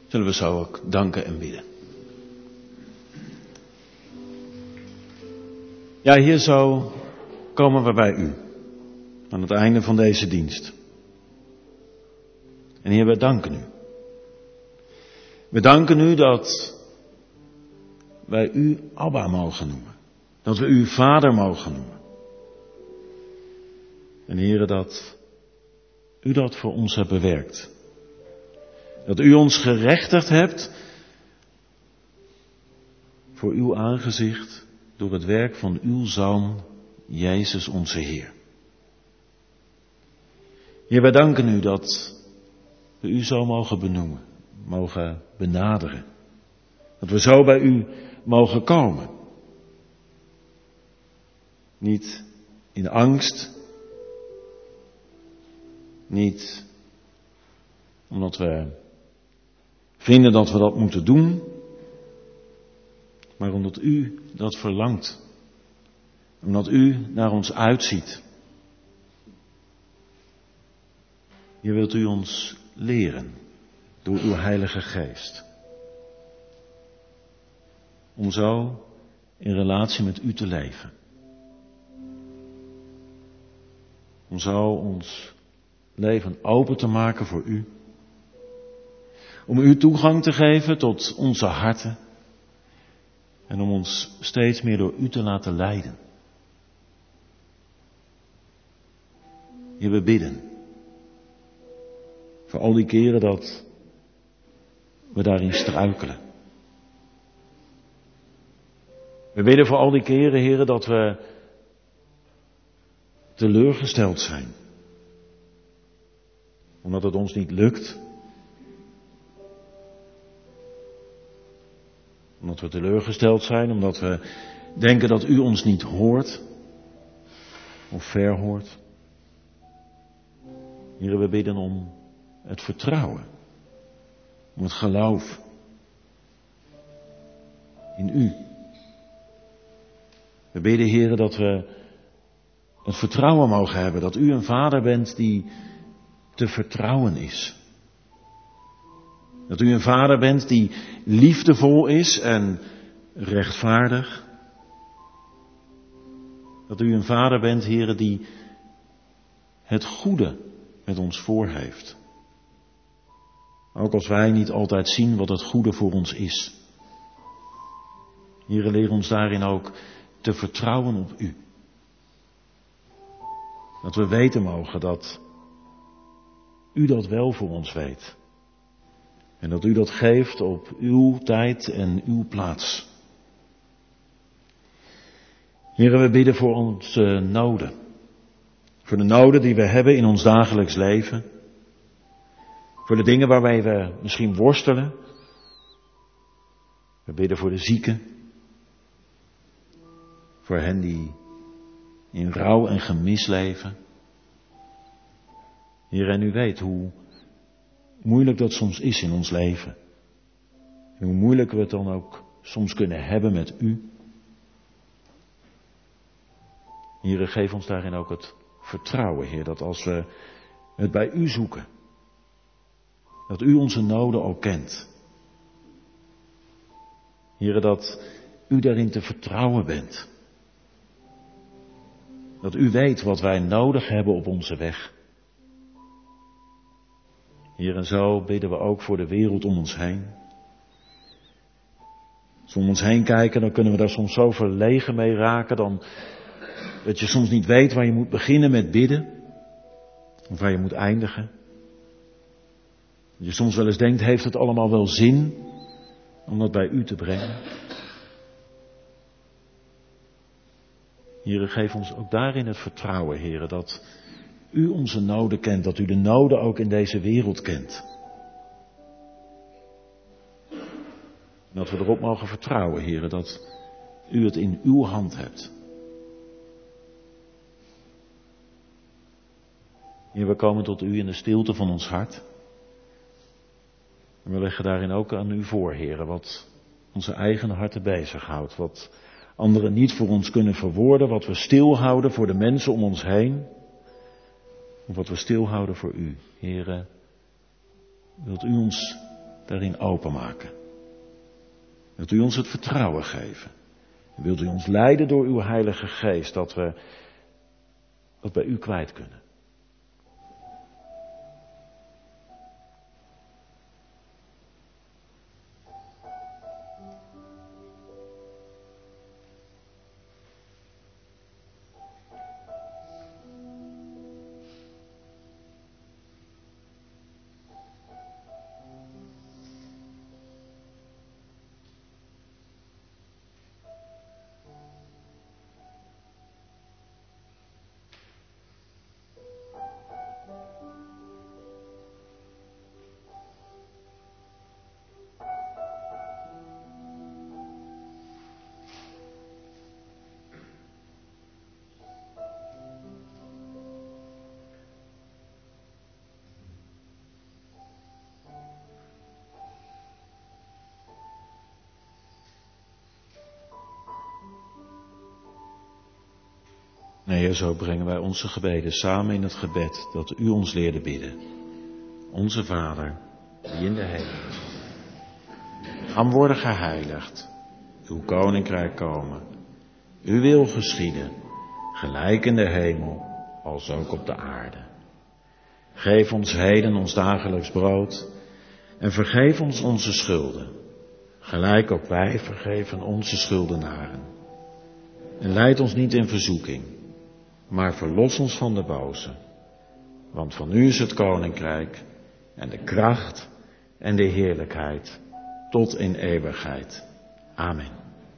Zullen we zo ook danken en bidden. Ja, hier zo komen we bij u. Aan het einde van deze dienst. En Heer, we danken u. We danken u dat wij u Abba mogen noemen. Dat we u Vader mogen noemen. En Heer, dat u dat voor ons hebt bewerkt. Dat u ons gerechtigd hebt voor uw aangezicht door het werk van uw Zoon, Jezus onze Heer. Heer, wij danken u dat we u zo mogen benoemen, mogen benaderen. Dat we zo bij u mogen komen. Niet in angst, niet omdat we vinden dat we dat moeten doen, maar omdat u dat verlangt. Omdat u naar ons uitziet. Hier wilt u ons leren door uw Heilige Geest. Om zo in relatie met u te leven. Om zo ons leven open te maken voor u. Om u toegang te geven tot onze harten. En om ons steeds meer door u te laten leiden. Heer, we bidden. Voor al die keren dat we daarin struikelen. We bidden voor al die keren, Heer, dat we teleurgesteld zijn. Omdat het ons niet lukt. Omdat we teleurgesteld zijn, omdat we denken dat u ons niet hoort. Of verhoort. Heer, we bidden om het vertrouwen. Om het geloof. In u. We bidden, Heer, dat we het vertrouwen mogen hebben. Dat u een vader bent die te vertrouwen is. Dat u een vader bent die liefdevol is en rechtvaardig. Dat u een vader bent, Heer, die het goede met ons voor heeft. Ook als wij niet altijd zien wat het goede voor ons is. Heer, leer ons daarin ook te vertrouwen op u. Dat we weten mogen dat u dat wel voor ons weet. En dat u dat geeft op uw tijd en uw plaats. Heer, we bidden voor onze noden. Voor de noden die we hebben in ons dagelijks leven. Voor de dingen waarmee we misschien worstelen. We bidden voor de zieken. Voor hen die in rouw en gemis leven. Heer, en u weet hoe moeilijk dat soms is in ons leven. En hoe moeilijk we het dan ook soms kunnen hebben met u. Heer, geef ons daarin ook het vertrouwen, Heer, dat als we het bij u zoeken, dat u onze noden ook kent. Heer, dat u daarin te vertrouwen bent. Dat u weet wat wij nodig hebben op onze weg. Heer, en zo bidden we ook voor de wereld om ons heen. Als we om ons heen kijken, dan kunnen we daar soms zo verlegen mee raken, dan dat je soms niet weet waar je moet beginnen met bidden. Of waar je moet eindigen. Dat je soms wel eens denkt, heeft het allemaal wel zin om dat bij u te brengen? Heere, geef ons ook daarin het vertrouwen, Heere, dat u onze noden kent, dat u de noden ook in deze wereld kent. En dat we erop mogen vertrouwen, Heere, dat u het in uw hand hebt. Heer, we komen tot u in de stilte van ons hart. En we leggen daarin ook aan u voor, Heere, wat onze eigen harten bezighoudt. Wat anderen niet voor ons kunnen verwoorden, wat we stilhouden voor de mensen om ons heen. Of wat we stilhouden voor u. Heere, wilt u ons daarin openmaken. Wilt u ons het vertrouwen geven? Wilt u ons leiden door uw Heilige Geest, dat we dat bij u kwijt kunnen? Nee, zo brengen wij onze gebeden samen in het gebed dat u ons leerde bidden. Onze Vader, die in de hemel is. Naam worden geheiligd, uw koninkrijk komen. Uw wil geschieden, gelijk in de hemel, als ook op de aarde. Geef ons heden ons dagelijks brood en vergeef ons onze schulden, gelijk ook wij vergeven onze schuldenaren. En leid ons niet in verzoeking, maar verlos ons van de boze. Want van u is het koninkrijk en de kracht en de heerlijkheid tot in eeuwigheid. Amen.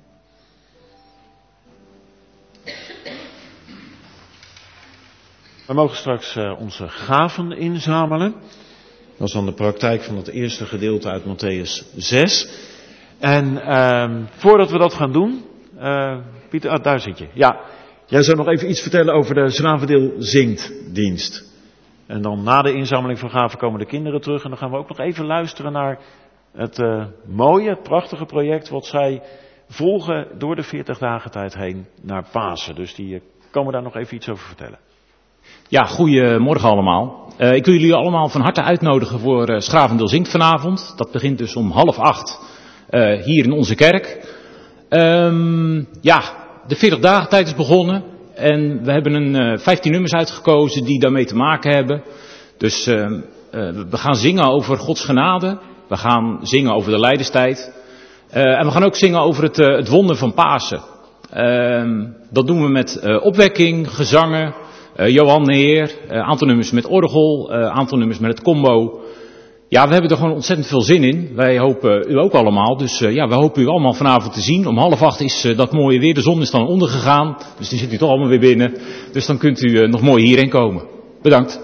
We mogen straks uh, onze gaven inzamelen. Dat is dan de praktijk van het eerste gedeelte uit Mattheüs zes. En uh, voordat we dat gaan doen, uh, Pieter, ah, daar zit je. Ja, jij zou nog even iets vertellen over de Schravendeel Zingt-dienst. En dan na de inzameling van gaven komen de kinderen terug. En dan gaan we ook nog even luisteren naar het uh, mooie, het prachtige project wat zij volgen door de veertig dagen tijd heen naar Pasen. Dus die uh, komen daar nog even iets over vertellen. Ja, goedemorgen allemaal. Uh, ik wil jullie allemaal van harte uitnodigen voor uh, Schravendeel Zingt vanavond. Dat begint dus om half acht uh, hier in onze kerk. Um, ja, de veertig dagen tijd is begonnen. En we hebben een uh, vijftien nummers uitgekozen die daarmee te maken hebben. Dus uh, uh, we gaan zingen over Gods genade. We gaan zingen over de lijdenstijd. Uh, en we gaan ook zingen over het, uh, het wonder van Pasen. Uh, dat doen we met uh, opwekking, gezangen. Uh, Johan Heer, een uh, aantal nummers met orgel, een uh, aantal nummers met het combo. Ja, we hebben er gewoon ontzettend veel zin in. Wij hopen u ook allemaal. Dus uh, ja, we hopen u allemaal vanavond te zien. Om half acht is uh, dat mooie weer. De zon is dan ondergegaan. Dus die zit u toch allemaal weer binnen. Dus dan kunt u uh, nog mooi hierheen komen. Bedankt.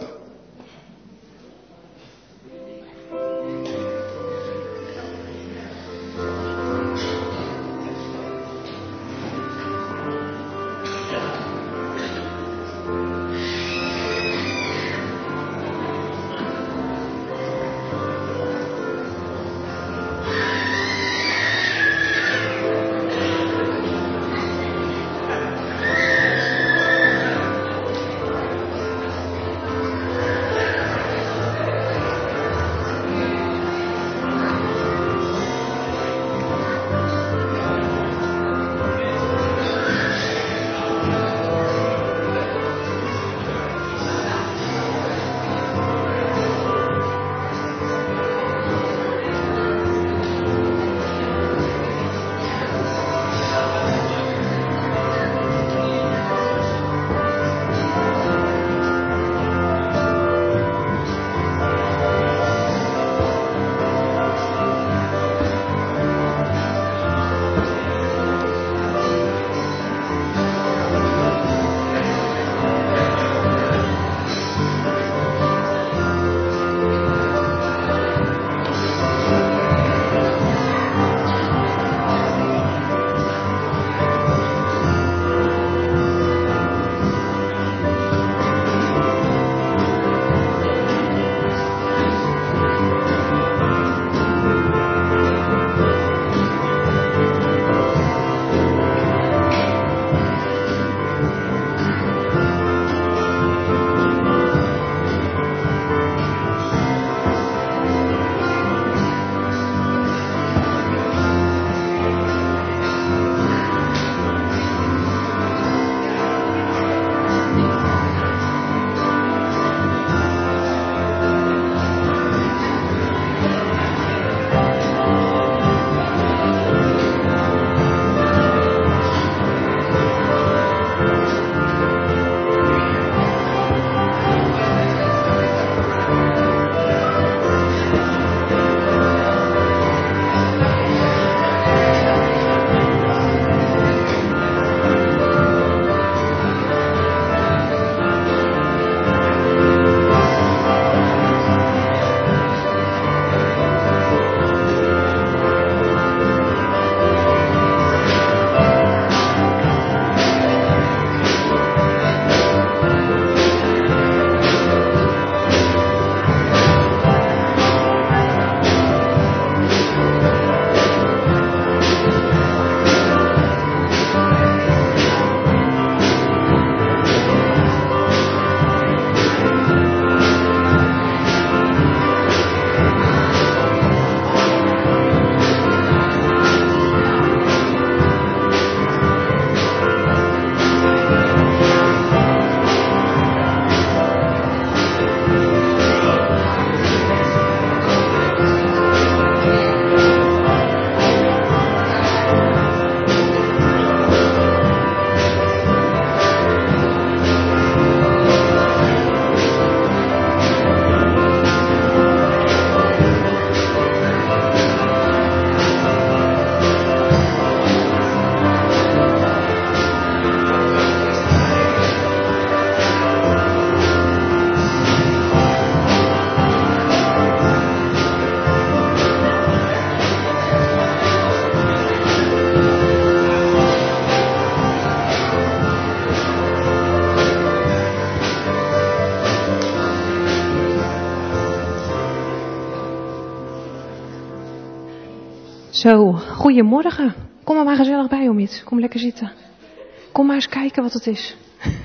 Zo, goedemorgen. Kom er maar gezellig bij, Omid. Kom lekker zitten. Kom maar eens kijken wat het is.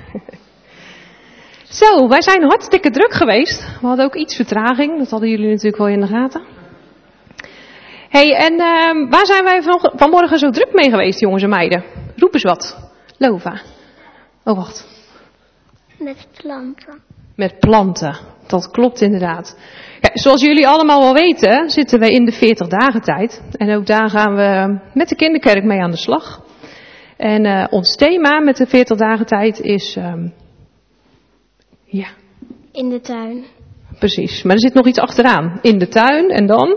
Zo, wij zijn hartstikke druk geweest. We hadden ook iets vertraging. Dat hadden jullie natuurlijk wel in de gaten. Hé, hey, en uh, waar zijn wij van, vanmorgen zo druk mee geweest, jongens en meiden? Roep eens wat. Lova. Oh, wacht. Met planten. Met planten. Dat klopt inderdaad. Ja, zoals jullie allemaal wel weten, zitten we in de veertig dagen tijd. En ook daar gaan we met de kinderkerk mee aan de slag. En uh, ons thema met de veertig dagen tijd is... Um, ja. In de tuin. Precies. Maar er zit nog iets achteraan. In de tuin en dan...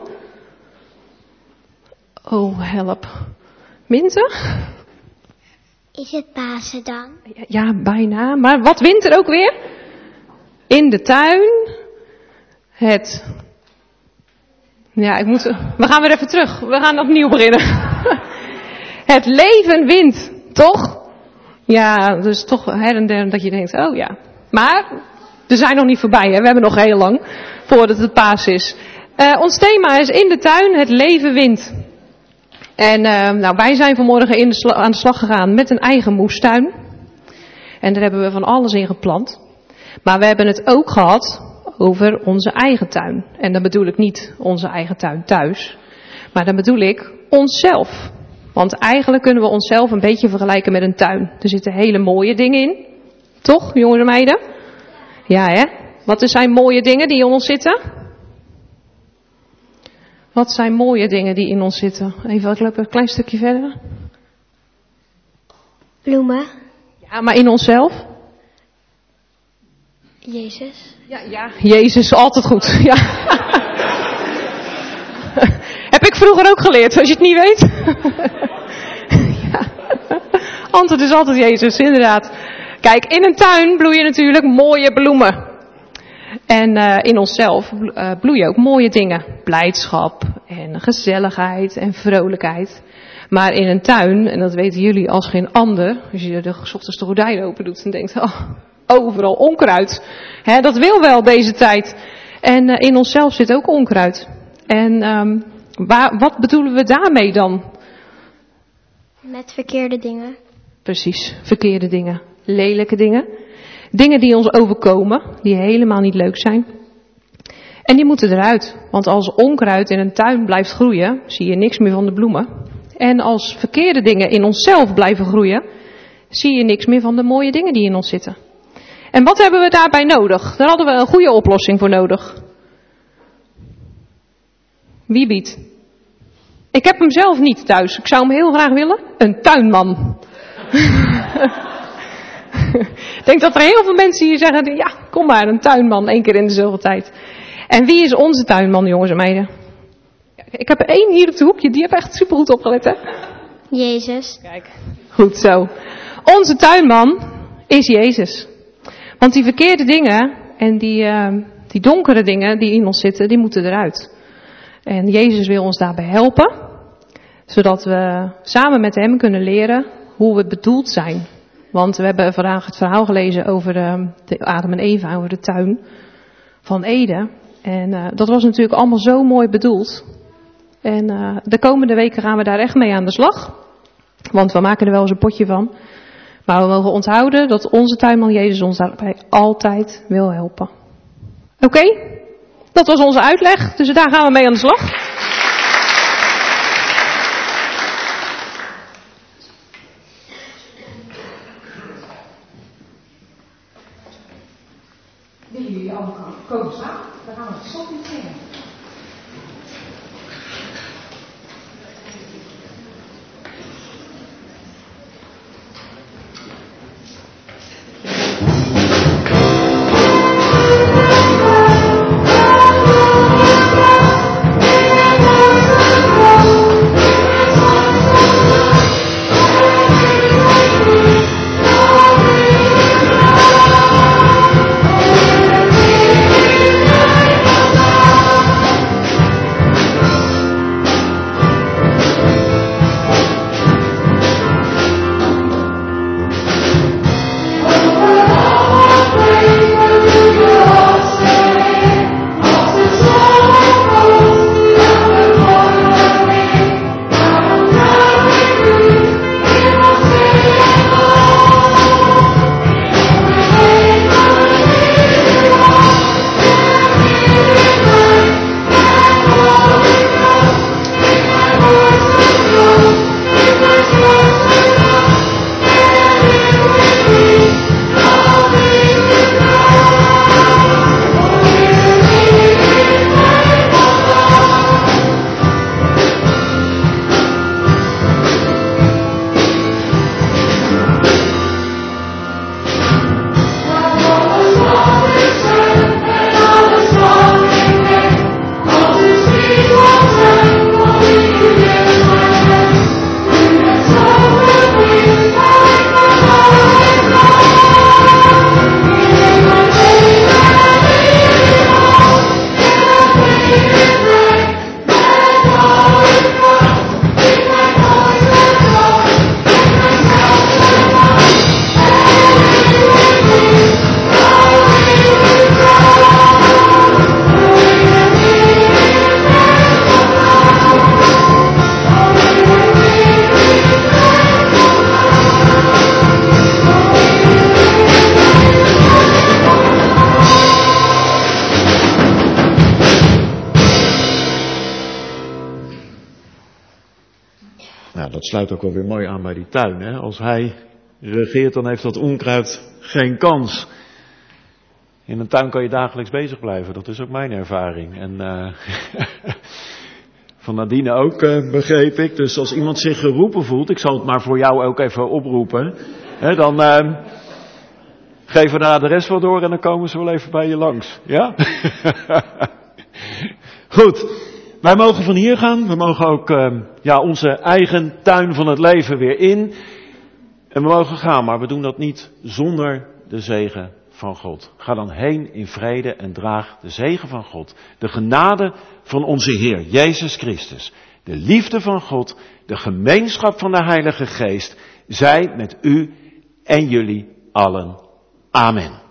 Oh, help. Minten? Is het Pasen dan? Ja, bijna. Maar wat wint er ook weer? In de tuin. Het. Ja, ik moet. We gaan weer even terug. We gaan opnieuw beginnen. Het leven wint, toch? Ja, dus toch her en der dat je denkt, oh ja. Maar we zijn nog niet voorbij, hè? We hebben nog heel lang voordat het paas is. Uh, ons thema is in de tuin, het leven wint. En uh, nou, wij zijn vanmorgen in de sla- aan de slag gegaan met een eigen moestuin. En daar hebben we van alles in geplant. Maar we hebben het ook gehad over onze eigen tuin. En dan bedoel ik niet onze eigen tuin thuis. Maar dan bedoel ik onszelf. Want eigenlijk kunnen we onszelf een beetje vergelijken met een tuin. Er zitten hele mooie dingen in. Toch, jongens en meiden? Ja, hè? Wat zijn mooie dingen die in ons zitten? Wat zijn mooie dingen die in ons zitten? Even, ik loop een klein stukje verder. Bloemen. Ja, maar in onszelf? Jezus. Ja, ja. Jezus, altijd goed. Ja. Heb ik vroeger ook geleerd, als je het niet weet. Ja. Antwoord is altijd Jezus, inderdaad. Kijk, in een tuin bloeien natuurlijk mooie bloemen. En uh, in onszelf uh, bloeien ook mooie dingen. Blijdschap en gezelligheid en vrolijkheid. Maar in een tuin, en dat weten jullie als geen ander, als je de 's ochtends de gordijnen open doet en denkt, oh, overal onkruid. Hè, dat wil wel deze tijd. En uh, in onszelf zit ook onkruid. En um, waar, wat bedoelen we daarmee dan? Met verkeerde dingen. Precies, verkeerde dingen. Lelijke dingen. Dingen die ons overkomen, die helemaal niet leuk zijn. En die moeten eruit. Want als onkruid in een tuin blijft groeien, zie je niks meer van de bloemen. En als verkeerde dingen in onszelf blijven groeien, zie je niks meer van de mooie dingen die in ons zitten. En wat hebben we daarbij nodig? Daar hadden we een goede oplossing voor nodig. Wie biedt? Ik heb hem zelf niet thuis. Ik zou hem heel graag willen. Een tuinman. Ik denk dat er heel veel mensen hier zeggen, ja, kom maar, een tuinman, één keer in de zoveel tijd. En wie is onze tuinman, jongens en meiden? Ik heb er één hier op de hoekje, die heeft echt supergoed opgelet, hè? Jezus. Kijk, goed zo. Onze tuinman is Jezus. Want die verkeerde dingen en die, uh, die donkere dingen die in ons zitten, die moeten eruit. En Jezus wil ons daarbij helpen, zodat we samen met hem kunnen leren hoe we bedoeld zijn. Want we hebben vandaag het verhaal gelezen over de, de Adam en Eva, over de tuin van Eden. En uh, dat was natuurlijk allemaal zo mooi bedoeld. En uh, de komende weken gaan we daar echt mee aan de slag. Want we maken er wel eens een potje van. Maar we mogen onthouden dat onze tuinman Jezus ons daarbij altijd wil helpen. Oké? Okay? Dat was onze uitleg, dus daar gaan we mee aan de slag. Willen jullie allemaal komen staan? Dan gaan we het stop niet zingen. Oh, Nou, dat sluit ook wel weer mooi aan bij die tuin. Hè? Als hij regeert, dan heeft dat onkruid geen kans. In een tuin kan je dagelijks bezig blijven. Dat is ook mijn ervaring. En uh, van Nadine ook, uh, begreep ik. Dus als iemand zich geroepen voelt, ik zal het maar voor jou ook even oproepen. Hè, dan uh, geef er de adres wel door en dan komen ze wel even bij je langs. Ja? Goed. Wij mogen van hier gaan. We mogen ook uh, ja, onze eigen tuin van het leven weer in. En we mogen gaan, maar we doen dat niet zonder de zegen van God. Ga dan heen in vrede en draag de zegen van God. De genade van onze Heer Jezus Christus. De liefde van God. De gemeenschap van de Heilige Geest. Zij met u en jullie allen. Amen.